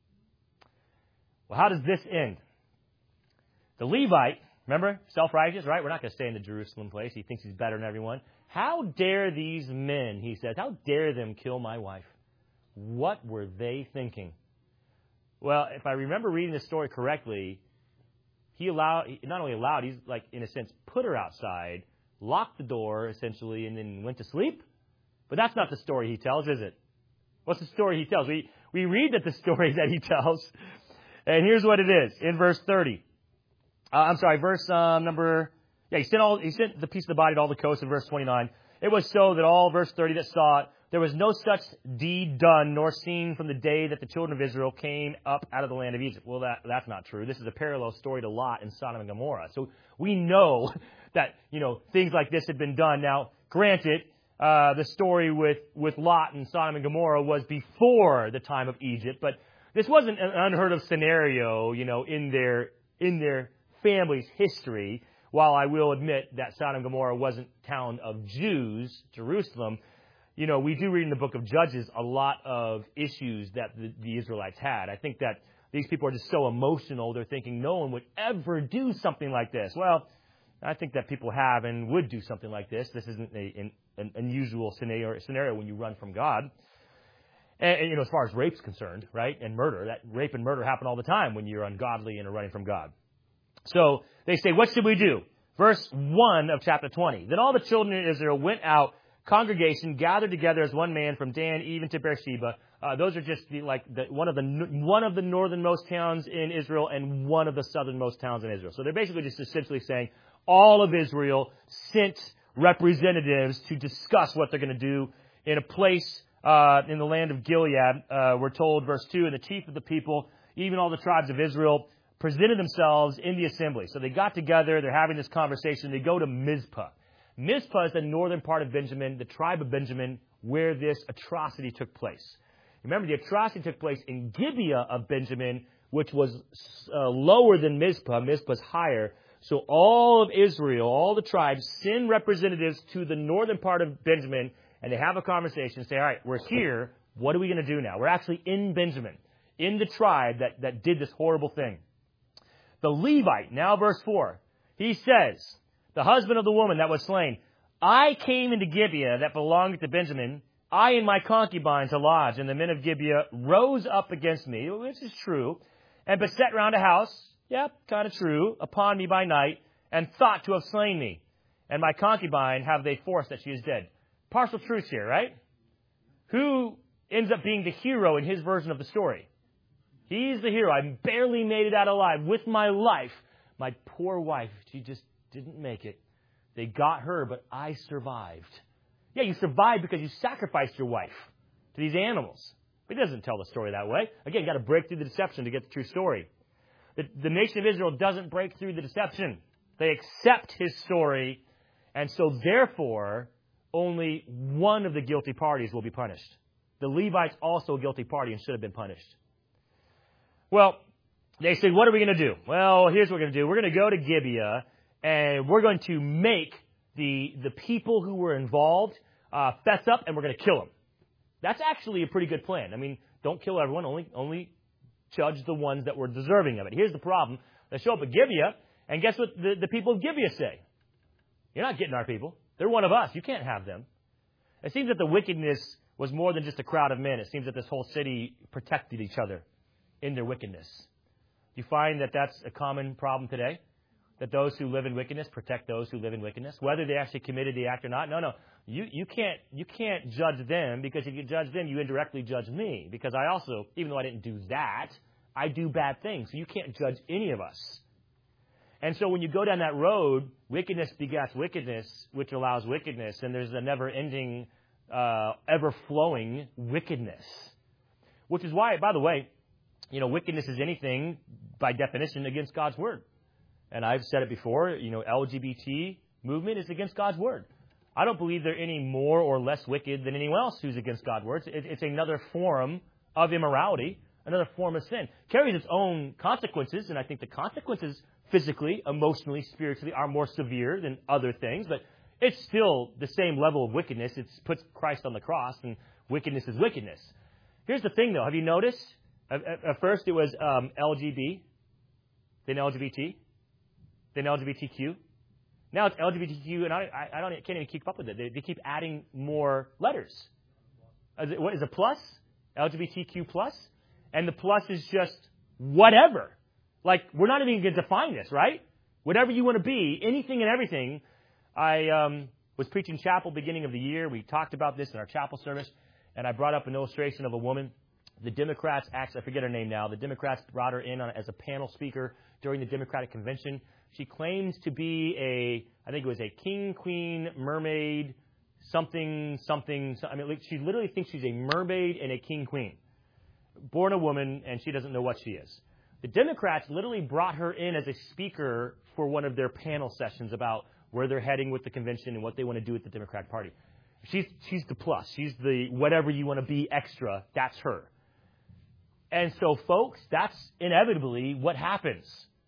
Well, how does this end? The Levite, remember, self-righteous, right? We're not going to stay in the Jerusalem place. He thinks he's better than everyone. How dare these men, he says, how dare them kill my wife? What were they thinking? Well, if I remember reading the story correctly, he not only allowed, he's like, in a sense, put her outside, locked the door, essentially, and then went to sleep. But that's not the story he tells, is it? What's the story he tells? We read that the story that he tells, and here's what it is in verse 30. Verse number... Yeah, he sent the piece of the body to all the coasts in verse 29. It was so that all, verse 30, that saw it, there was no such deed done nor seen from the day that the children of Israel came up out of the land of Egypt. Well, that's not true. This is a parallel story to Lot and Sodom and Gomorrah. So we know that, things like this had been done. Now, granted, the story with Lot and Sodom and Gomorrah was before the time of Egypt, but this wasn't an unheard of scenario, in their family's history. While I will admit that Sodom and Gomorrah wasn't a town of Jews, Jerusalem, we do read in the book of Judges a lot of issues that the Israelites had. I think that these people are just so emotional, they're thinking no one would ever do something like this. Well, I think that people have and would do something like this. This isn't an unusual scenario when you run from God. And as far as rape's concerned, right, and murder, that rape and murder happen all the time when you're ungodly and are running from God. So they say, what should we do? Verse 1 of chapter 20. Then all the children of Israel went out, congregation, gathered together as one man from Dan even to Beersheba. Those are just one of the northernmost towns in Israel and one of the southernmost towns in Israel. So they're basically just essentially saying all of Israel sent representatives to discuss what they're going to do in a place in the land of Gilead, we're told, verse 2, and the chief of the people, even all the tribes of Israel, presented themselves in the assembly. So they got together, they're having this conversation, they go to Mizpah. Mizpah is the northern part of Benjamin, the tribe of Benjamin, where this atrocity took place. Remember, the atrocity took place in Gibeah of Benjamin, which was lower than Mizpah. Mizpah's higher. So all of Israel, all the tribes, send representatives to the northern part of Benjamin, and they have a conversation, say, all right, we're here, what are we going to do now? We're actually in Benjamin, in the tribe that did this horrible thing. The Levite, now verse 4, he says, the husband of the woman that was slain, I came into Gibeah that belonged to Benjamin, I and my concubine to lodge, and the men of Gibeah rose up against me, which is true, and beset round a house, yep, kind of true, upon me by night, and thought to have slain me. And my concubine have they forced that she is dead. Partial truth here, right? Who ends up being the hero in his version of the story? He's the hero. I barely made it out alive with my life. My poor wife, she just didn't make it. They got her, but I survived. Yeah, you survived because you sacrificed your wife to these animals. But he doesn't tell the story that way. Again, you got to break through the deception to get the true story. The nation of Israel doesn't break through the deception. They accept his story, and so therefore, only one of the guilty parties will be punished. The Levites also a guilty party and should have been punished. Well, they said, what are we going to do? Well, here's what we're going to do. We're going to go to Gibeah, and we're going to make the people who were involved fess up, and we're going to kill them. That's actually a pretty good plan. I mean, don't kill everyone, only judge the ones that were deserving of it. Here's the problem. They show up at Gibeah, and guess what the people of Gibeah say? You're not getting our people. They're one of us. You can't have them. It seems that the wickedness was more than just a crowd of men. It seems that this whole city protected each other in their wickedness. Do you find that that's a common problem today? That those who live in wickedness protect those who live in wickedness? Whether they actually committed the act or not? No. You can't judge them, because if you judge them, you indirectly judge me. Because I also, even though I didn't do that, I do bad things. So you can't judge any of us. And so when you go down that road, wickedness begets wickedness, which allows wickedness. And there's a never-ending, ever-flowing wickedness. Which is why, by the way, wickedness is anything, by definition, against God's Word. And I've said it before, LGBT movement is against God's Word. I don't believe they're any more or less wicked than anyone else who's against God's Word. It's another form of immorality, another form of sin. Carries its own consequences, and I think the consequences physically, emotionally, spiritually are more severe than other things, but it's still the same level of wickedness. It puts Christ on the cross, and wickedness is wickedness. Here's the thing, though. Have you noticed? At first it was LGB, then LGBT, then LGBTQ. Now it's LGBTQ, and I can't even keep up with it. They keep adding more letters. What is a plus? LGBTQ plus? And the plus is just whatever. Like, we're not even going to define this, right? Whatever you want to be, anything and everything. I was preaching chapel beginning of the year. We talked about this in our chapel service, and I brought up an illustration of a woman. The Democrats, actually, I forget her name now, the Democrats brought her in as a panel speaker during the Democratic Convention. She claims to be I think it was a king, queen, mermaid, something. I mean, she literally thinks she's a mermaid and a king, queen. Born a woman, and she doesn't know what she is. The Democrats literally brought her in as a speaker for one of their panel sessions about where they're heading with the convention and what they want to do with the Democratic Party. She's the plus. She's the whatever you want to be extra. That's her. And so, folks, that's inevitably what happens.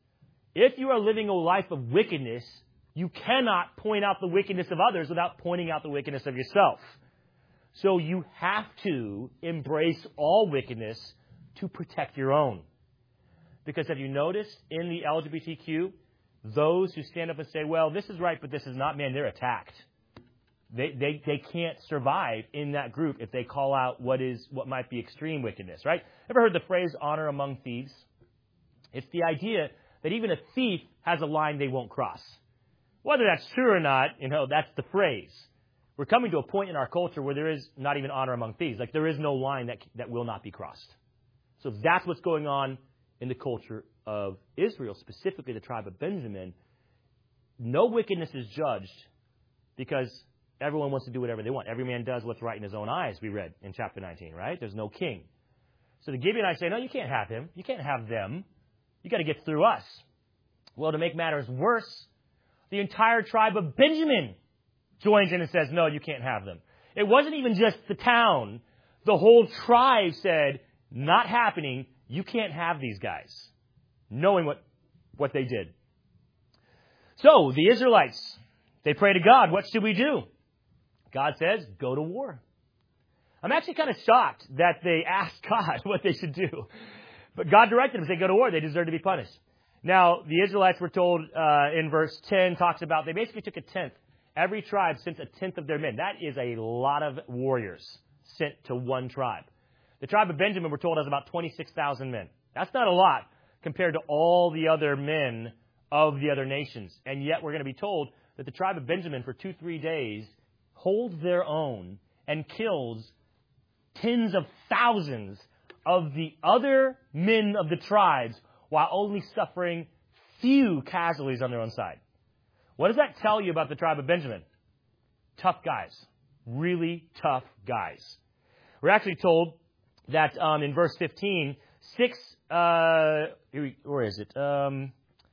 If you are living a life of wickedness, you cannot point out the wickedness of others without pointing out the wickedness of yourself. So you have to embrace all wickedness to protect your own. Because have you noticed in the LGBTQ, those who stand up and say, well, this is right, but this is not, man, they're attacked. They can't survive in that group if they call out what might be extreme wickedness, right? Ever heard the phrase honor among thieves? It's the idea that even a thief has a line they won't cross. Whether that's true or not, that's the phrase. We're coming to a point in our culture where there is not even honor among thieves. Like, there is no line that will not be crossed. So that's what's going on in the culture of Israel, specifically the tribe of Benjamin. No wickedness is judged because everyone wants to do whatever they want. Every man does what's right in his own eyes, we read in chapter 19, right? There's no king. So the Gibeonites say, no, you can't have him. You can't have them. You got to get through us. Well, to make matters worse, the entire tribe of Benjamin joins in and says, no, you can't have them. It wasn't even just the town. The whole tribe said, not happening. You can't have these guys, knowing what they did. So the Israelites, they pray to God, what should we do? God says, go to war. I'm actually kind of shocked that they asked God what they should do. But God directed them to say, go to war. They deserve to be punished. Now, the Israelites were told in verse 10, talks about they basically took a tenth. Every tribe sent a tenth of their men. That is a lot of warriors sent to one tribe. The tribe of Benjamin, we're told, has about 26,000 men. That's not a lot compared to all the other men of the other nations. And yet we're going to be told that the tribe of Benjamin for 2-3 days holds their own and kills tens of thousands of the other men of the tribes while only suffering few casualties on their own side. What does that tell you about the tribe of Benjamin? Tough guys. Really tough guys. We're actually told that in verse 15, where is it? There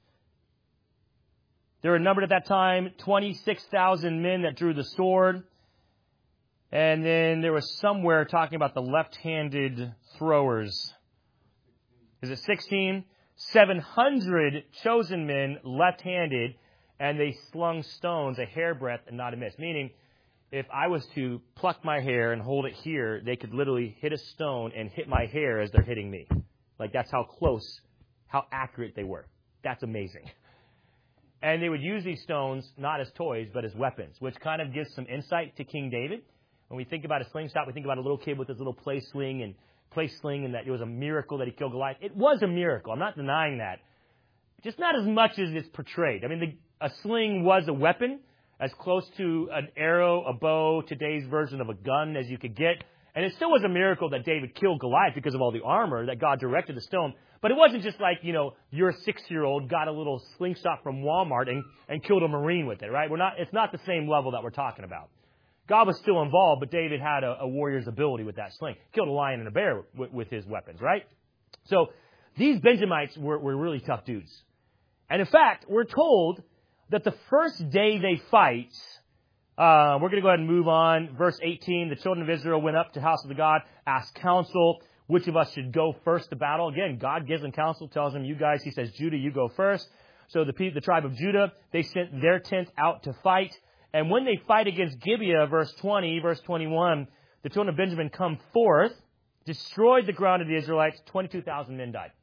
were numbered at that time 26,000 men that drew the sword. And then there was somewhere talking about the left-handed throwers. Is it 16? 700 chosen men left-handed, and they slung stones a hairbreadth and not a miss. Meaning, if I was to pluck my hair and hold it here, they could literally hit a stone and hit my hair as they're hitting me. Like, that's how close, how accurate they were. That's amazing. And they would use these stones not as toys, but as weapons, which kind of gives some insight to King David. When we think about a slingshot, we think about a little kid with his little play sling and that it was a miracle that he killed Goliath. It was a miracle. I'm not denying that. Just not as much as it's portrayed. I mean, a sling was a weapon, as close to an arrow, a bow, today's version of a gun as you could get. And it still was a miracle that David killed Goliath because of all the armor that God directed the stone. But it wasn't just like, your 6-year-old got a little slingshot from Walmart and killed a Marine with it, right? It's not the same level that we're talking about. God was still involved, but David had a warrior's ability with that sling. Killed a lion and a bear with his weapons, right? So these Benjamites were really tough dudes. And in fact, we're told that the first day they fight, we're going to go ahead and move on. Verse 18, the children of Israel went up to the house of the God, asked counsel, which of us should go first to battle? Again, God gives them counsel, tells them, you guys, he says, Judah, you go first. So the tribe of Judah, they sent their tenth out to fight. And when they fight against Gibeah, verse 20, verse 21, the children of Benjamin come forth, destroyed the ground of the Israelites, 22,000 men died.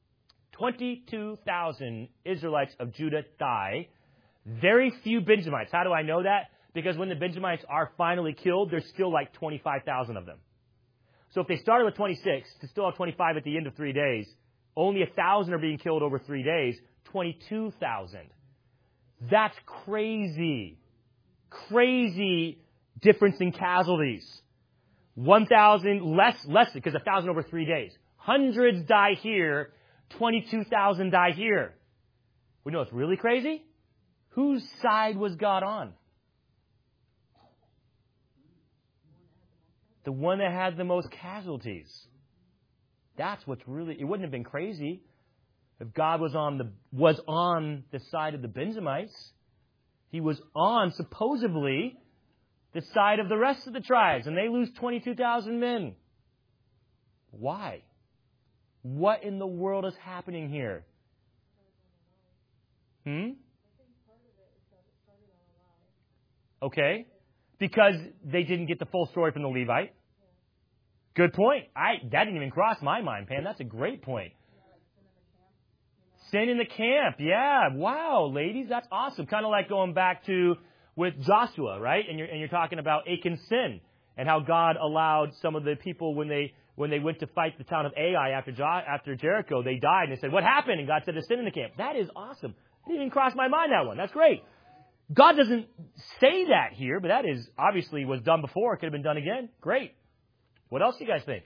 22,000 Israelites of Judah die. Very few Benjamites. How do I know that? Because when the Benjamites are finally killed, there's still like 25,000 of them. So if they started with 26, to still have 25 at the end of 3 days, only 1,000 are being killed over 3 days, 22,000. That's crazy. Crazy difference in casualties. 1,000 less because 1,000 over 3 days. Hundreds die here, 22,000 die here. We know it's really crazy. Whose side was God on? The one that had the most casualties. That's what's really, it wouldn't have been crazy if God was on the side of the Benjamites. He was on, supposedly, the side of the rest of the tribes, and they lose 22,000 men. Why? What in the world is happening here? Okay. Because they didn't get the full story from the Levite. Good point. That didn't even cross my mind, Pam. That's a great point. Sin in the camp. Yeah. Wow, ladies, that's awesome. Kind of like going back to with Joshua, right? And you're talking about Achan's sin and how God allowed some of the people when they went to fight the town of Ai after Jericho, they died and they said, "What happened?" And God said, "There's sin in the camp." That is awesome. It didn't even cross my mind, that one. That's great. God doesn't say that here, but that is obviously was done before. It could have been done again. Great. What else do you guys think?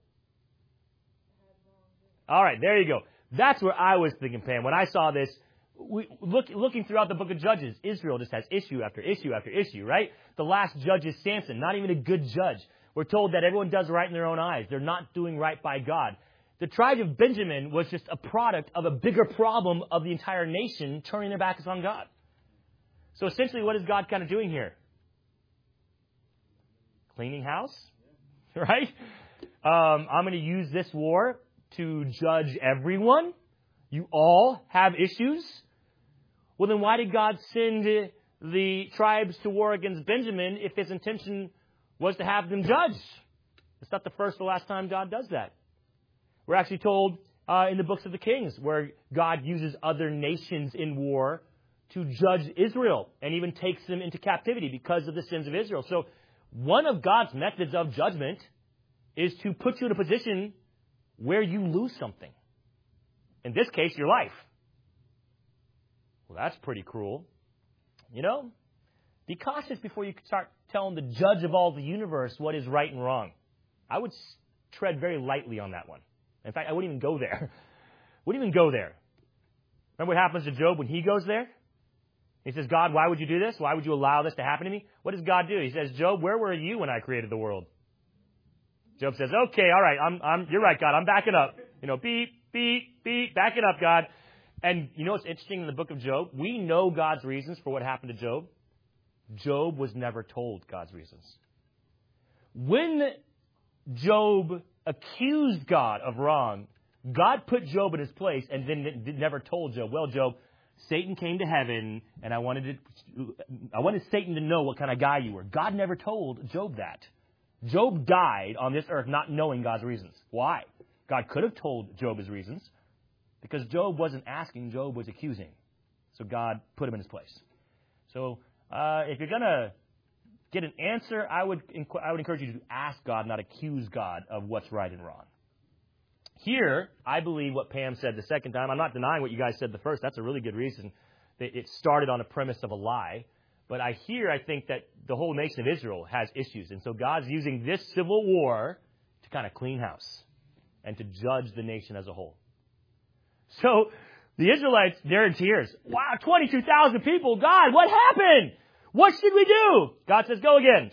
All right, there you go. That's where I was thinking, Pam. When I saw this, Looking throughout the book of Judges, Israel just has issue after issue after issue, right? The last judge is Samson, not even a good judge. We're told that everyone does right in their own eyes. They're not doing right by God. The tribe of Benjamin was just a product of a bigger problem of the entire nation turning their backs on God. So essentially, what is God kind of doing here? Cleaning house, right? I'm going to use this war to judge everyone. You all have issues. Well, then why did God send the tribes to war against Benjamin if his intention was to have them judged? It's not the first or last time God does that. We're actually told in the books of the Kings where God uses other nations in war to judge Israel and even takes them into captivity because of the sins of Israel. So one of God's methods of judgment is to put you in a position where you lose something. In this case, your life. Well, that's pretty cruel. You know, be cautious before you start telling the judge of all the universe what is right and wrong. I would tread very lightly on that one. In fact, I wouldn't even go there. Wouldn't even go there. Remember what happens to Job when he goes there? He says, God, why would you do this? Why would you allow this to happen to me? What does God do? He says, Job, where were you when I created the world? Job says, okay, all right, you're right, God, I'm backing up. You know, beep, beep, beep, back it up, God. And you know what's interesting in the book of Job? We know God's reasons for what happened to Job. Job was never told God's reasons. When Job accused God of wrong, God put Job in his place and then never told Job, well, Job, Satan came to heaven and I wanted Satan to know what kind of guy you were. God never told Job that. Job died on this earth not knowing God's reasons. Why? God could have told Job his reasons because Job wasn't asking, Job was accusing. So God put him in his place. So if you're going to get an answer, I would encourage you to ask God, not accuse God of what's right and wrong. Here, I believe what Pam said the second time. I'm not denying what you guys said the first. That's a really good reason. It started on a premise of a lie. But I think that the whole nation of Israel has issues. And so God's using this civil war to kind of clean house and to judge the nation as a whole. So the Israelites, they're in tears. Wow, 22,000 people. God, what happened? What should we do? God says, go again.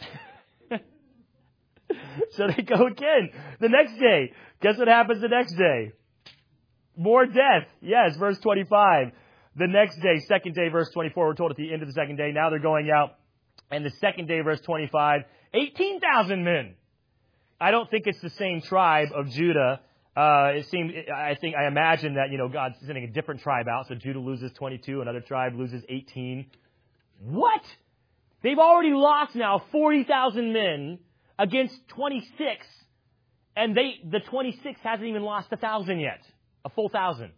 So they go again the next day. Guess what happens the next day? More death. Yes, verse 25. The next day, second day, verse 24, we're told at the end of the second day, now they're going out. And the second day, verse 25, 18,000 men. I don't think it's the same tribe of Judah. I imagine that, God's sending a different tribe out. So Judah loses 22, another tribe loses 18. What? They've already lost now 40,000 men against 26. And the 26 hasn't even lost 1,000 yet. A full 1,000.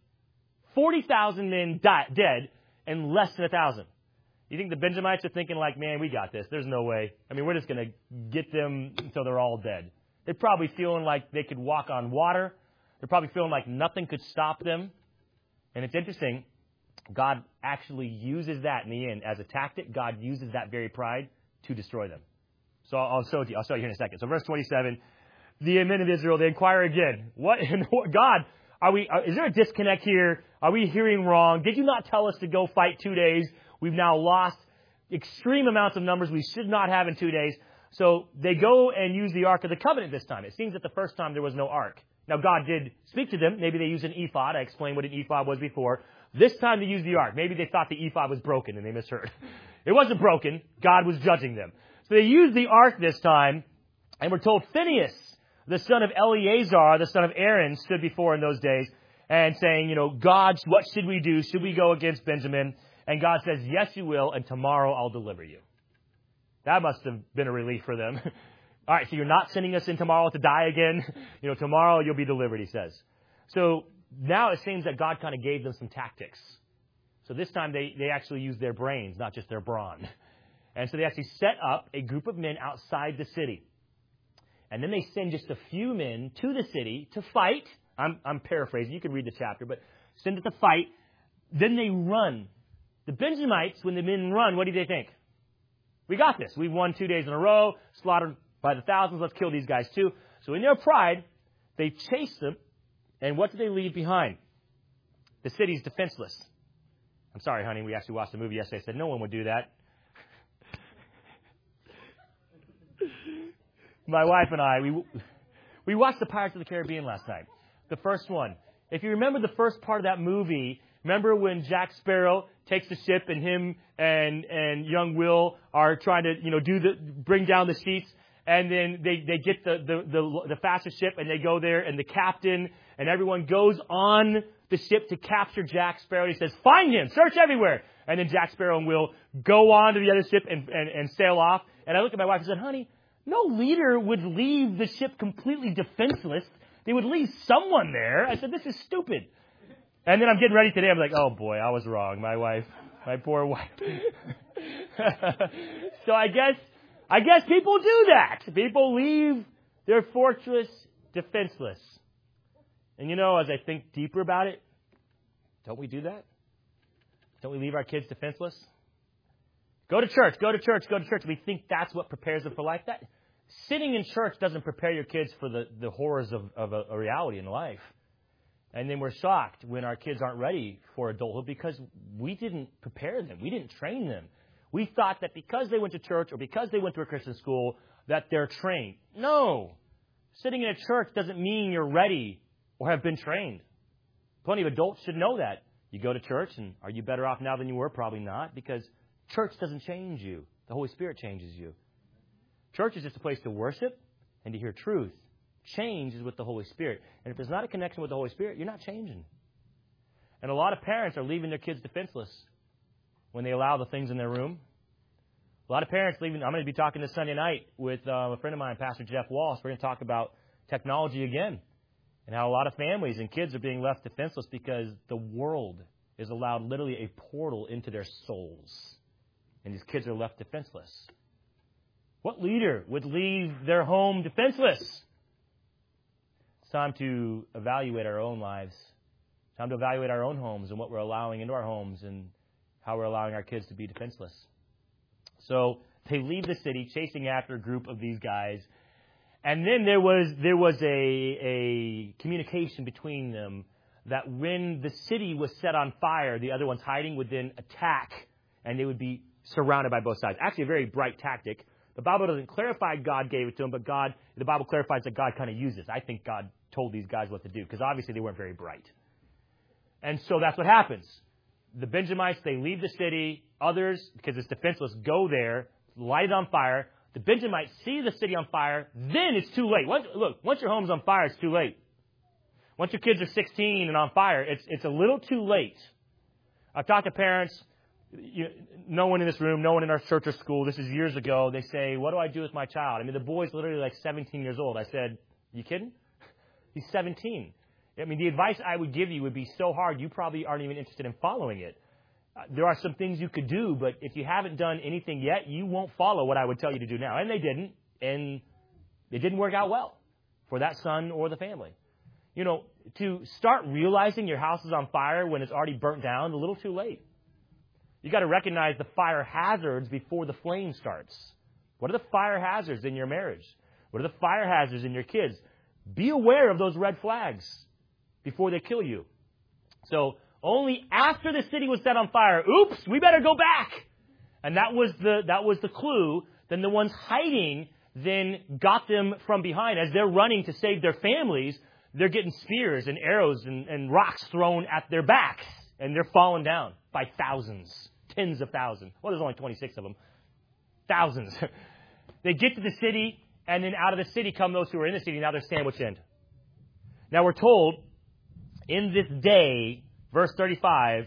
40,000 men dead and less than 1,000. You think the Benjamites are thinking like, man, we got this. There's no way. I mean, we're just going to get them until they're all dead. They're probably feeling like they could walk on water. They're probably feeling like nothing could stop them. And it's interesting. God actually uses that in the end as a tactic. God uses that very pride to destroy them. So I'll show it to you. I'll show you here in a second. So verse 27, the men of Israel, they inquire again. What in God? Is there a disconnect here? Are we hearing wrong? Did you not tell us to go fight 2 days? We've now lost extreme amounts of numbers we should not have in 2 days. So they go and use the Ark of the Covenant this time. It seems that the first time there was no Ark. Now God did speak to them. Maybe they used an ephod. I explained what an ephod was before. This time they used the Ark. Maybe they thought the ephod was broken and they misheard. It wasn't broken. God was judging them. So they used the Ark this time, and we're told Phinehas, the son of Eleazar, the son of Aaron, stood before in those days and saying, God, what should we do? Should we go against Benjamin? And God says, yes, you will, and tomorrow I'll deliver you. That must have been a relief for them. All right, so you're not sending us in tomorrow to die again. Tomorrow you'll be delivered, he says. So now it seems that God kind of gave them some tactics. So this time they actually used their brains, not just their brawn. And so they actually set up a group of men outside the city. And then they send just a few men to the city to fight. I'm paraphrasing. You can read the chapter, but send it to fight. Then they run. The Benjamites, when the men run, what do they think? We got this. We've won 2 days in a row, slaughtered by the thousands. Let's kill these guys too. So in their pride, they chase them. And what do they leave behind? The city's defenseless. I'm sorry, honey, we actually watched the movie yesterday. I said, no one would do that. My wife and I, we watched the Pirates of the Caribbean last night. The first one. If you remember the first part of that movie, remember when Jack Sparrow takes the ship and him and young Will are trying to, bring down the sheets, and then they get the fastest ship and they go there, and the captain and everyone goes on the ship to capture Jack Sparrow. He says, find him, search everywhere. And then Jack Sparrow and Will go on to the other ship and sail off. And I looked at my wife and said, honey, no leader would leave the ship completely defenseless. They would leave someone there. I said, this is stupid. And then I'm getting ready today. I'm like, oh boy, I was wrong. My poor wife. So I guess people do that. People leave their fortress defenseless. And as I think deeper about it, don't we do that? Don't we leave our kids defenseless? Go to church, go to church, go to church. We think that's what prepares them for life. Sitting in church doesn't prepare your kids for the horrors of a reality in life. And then we're shocked when our kids aren't ready for adulthood because we didn't prepare them. We didn't train them. We thought that because they went to church or because they went to a Christian school that they're trained. No. Sitting in a church doesn't mean you're ready or have been trained. Plenty of adults should know that. You go to church, and are you better off now than you were? Probably not, because church doesn't change you. The Holy Spirit changes you. Church is just a place to worship and to hear truth. Change is with the Holy Spirit. And if there's not a connection with the Holy Spirit, you're not changing. And a lot of parents are leaving their kids defenseless when they allow the things in their room. A lot of parents leaving. I'm going to be talking this Sunday night with a friend of mine, Pastor Jeff Walsh. We're going to talk about technology again and how a lot of families and kids are being left defenseless because the world is allowed literally a portal into their souls. And these kids are left defenseless. What leader would leave their home defenseless? It's time to evaluate our own lives. It's time to evaluate our own homes and what we're allowing into our homes and how we're allowing our kids to be defenseless. So they leave the city chasing after a group of these guys. And then there was a communication between them that when the city was set on fire, the other ones hiding would then attack, and they would be surrounded by both sides. Actually, a very bright tactic. The Bible doesn't clarify God gave it to them, but the Bible clarifies that God kind of uses. I think God told these guys what to do, because obviously they weren't very bright. And so that's what happens. The Benjamites, they leave the city. Others, because it's defenseless, go there, light it on fire. The Benjamites see the city on fire, then it's too late. Once your home's on fire, it's too late. Once your kids are 16 and on fire, it's a little too late. I've talked to parents, no one in this room, no one in our church or school, this is years ago, they say, what do I do with my child? I mean, the boy's literally like 17 years old. I said, you kidding? He's 17. I mean, the advice I would give you would be so hard, you probably aren't even interested in following it. There are some things you could do, but if you haven't done anything yet, you won't follow what I would tell you to do now. And they didn't, and it didn't work out well for that son or the family. To start realizing your house is on fire when it's already burnt down, a little too late. You got to recognize the fire hazards before the flame starts. What are the fire hazards in your marriage? What are the fire hazards in your kids? Be aware of those red flags before they kill you. So only after the city was set on fire, oops, we better go back. And that was the clue. Then the ones hiding then got them from behind. As they're running to save their families, they're getting spears and arrows and rocks thrown at their backs. And they're falling down by thousands, tens of thousands. Well, there's only 26 of them. Thousands. They get to the city, and then out of the city come those who are in the city. Now they're sandwiched in. Now we're told, in this day, verse 35,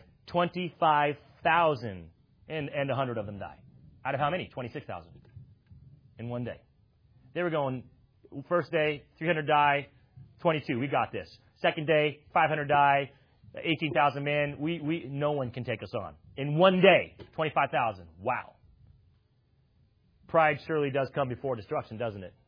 25,000 and 100 of them die. Out of how many? 26,000 in one day. They were going, first day, 300 die, 22. We got this. Second day, 500 die, 18,000 men. No one can take us on. In one day, 25,000. Wow. Pride surely does come before destruction, doesn't it?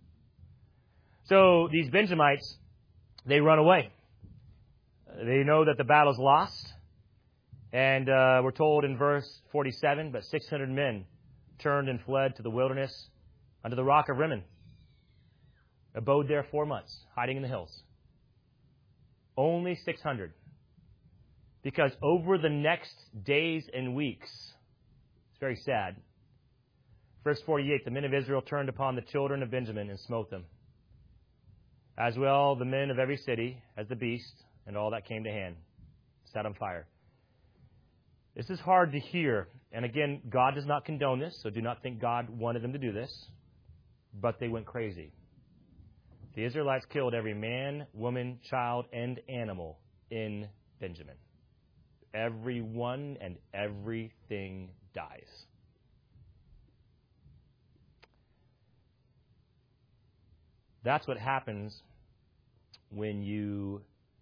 So these Benjamites, they run away. They know that the battle's lost. And we're told in verse 47, but 600 men turned and fled to the wilderness under the rock of Rimmon. Abode there 4 months, hiding in the hills. Only 600. Because over the next days and weeks, it's very sad. Verse 48, the men of Israel turned upon the children of Benjamin and smote them. As well the men of every city as the beast and all that came to hand, set on fire. This is hard to hear. And again, God does not condone this, so do not think God wanted them to do this. But they went crazy. The Israelites killed every man, woman, child, and animal in Benjamin. Everyone and everything dies. That's what happens when you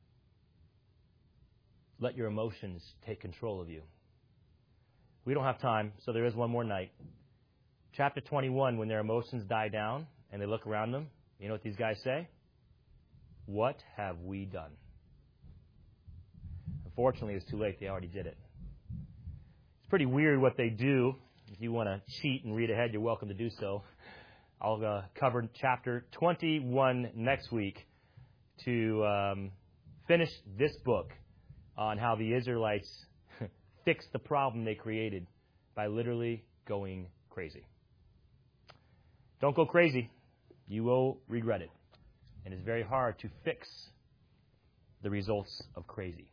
let your emotions take control of you. We don't have time, so there is one more night. Chapter 21, when their emotions die down and they look around them, you know what these guys say? What have we done? Unfortunately, it's too late. They already did it. It's pretty weird what they do. If you want to cheat and read ahead, you're welcome to do so. I'll cover chapter 21 next week to finish this book on how the Israelites fixed the problem they created by literally going crazy. Don't go crazy. You will regret it. And it's very hard to fix the results of crazy.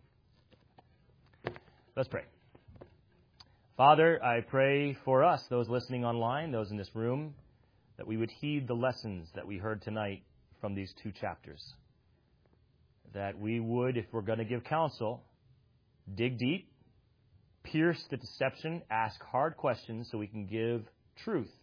Let's pray. Father, I pray for us, those listening online, those in this room, that we would heed the lessons that we heard tonight from these two chapters. That we would, if we're going to give counsel, dig deep, pierce the deception, ask hard questions so we can give truth.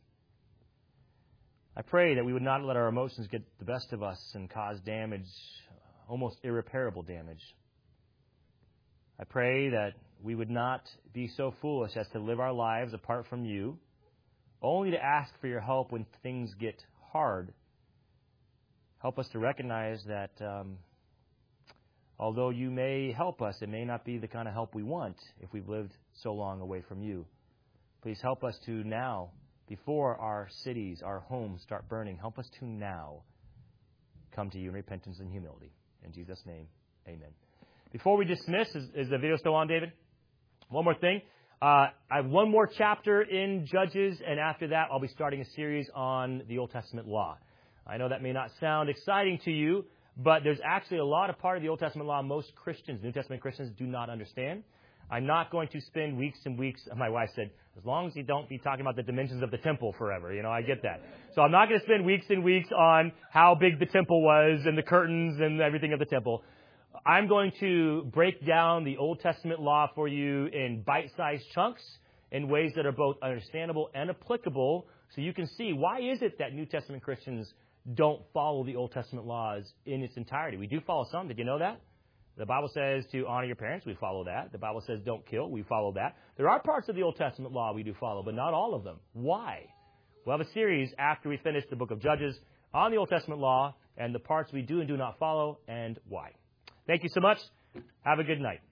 I pray that we would not let our emotions get the best of us and cause damage, almost irreparable damage. I pray that we would not be so foolish as to live our lives apart from you, only to ask for your help when things get hard. Help us to recognize that although you may help us, it may not be the kind of help we want if we've lived so long away from you. Please help us to now, before our cities, our homes start burning, help us to now come to you in repentance and humility. In Jesus' name, amen. Before we dismiss, is the video still on, David? One more thing. I have one more chapter in Judges, and after that, I'll be starting a series on the Old Testament law. I know that may not sound exciting to you, but there's actually a lot of part of the Old Testament law most Christians, New Testament Christians, do not understand. I'm not going to spend weeks and weeks. My wife said, as long as you don't be talking about the dimensions of the temple forever. You know, I get that. So I'm not going to spend weeks and weeks on how big the temple was and the curtains and everything of the temple. I'm going to break down the Old Testament law for you in bite-sized chunks in ways that are both understandable and applicable so you can see why is it that New Testament Christians don't follow the Old Testament laws in its entirety. We do follow some. Did you know that? The Bible says to honor your parents. We follow that. The Bible says don't kill. We follow that. There are parts of the Old Testament law we do follow, but not all of them. Why? We'll have a series after we finish the book of Judges on the Old Testament law and the parts we do and do not follow and why. Thank you so much. Have a good night.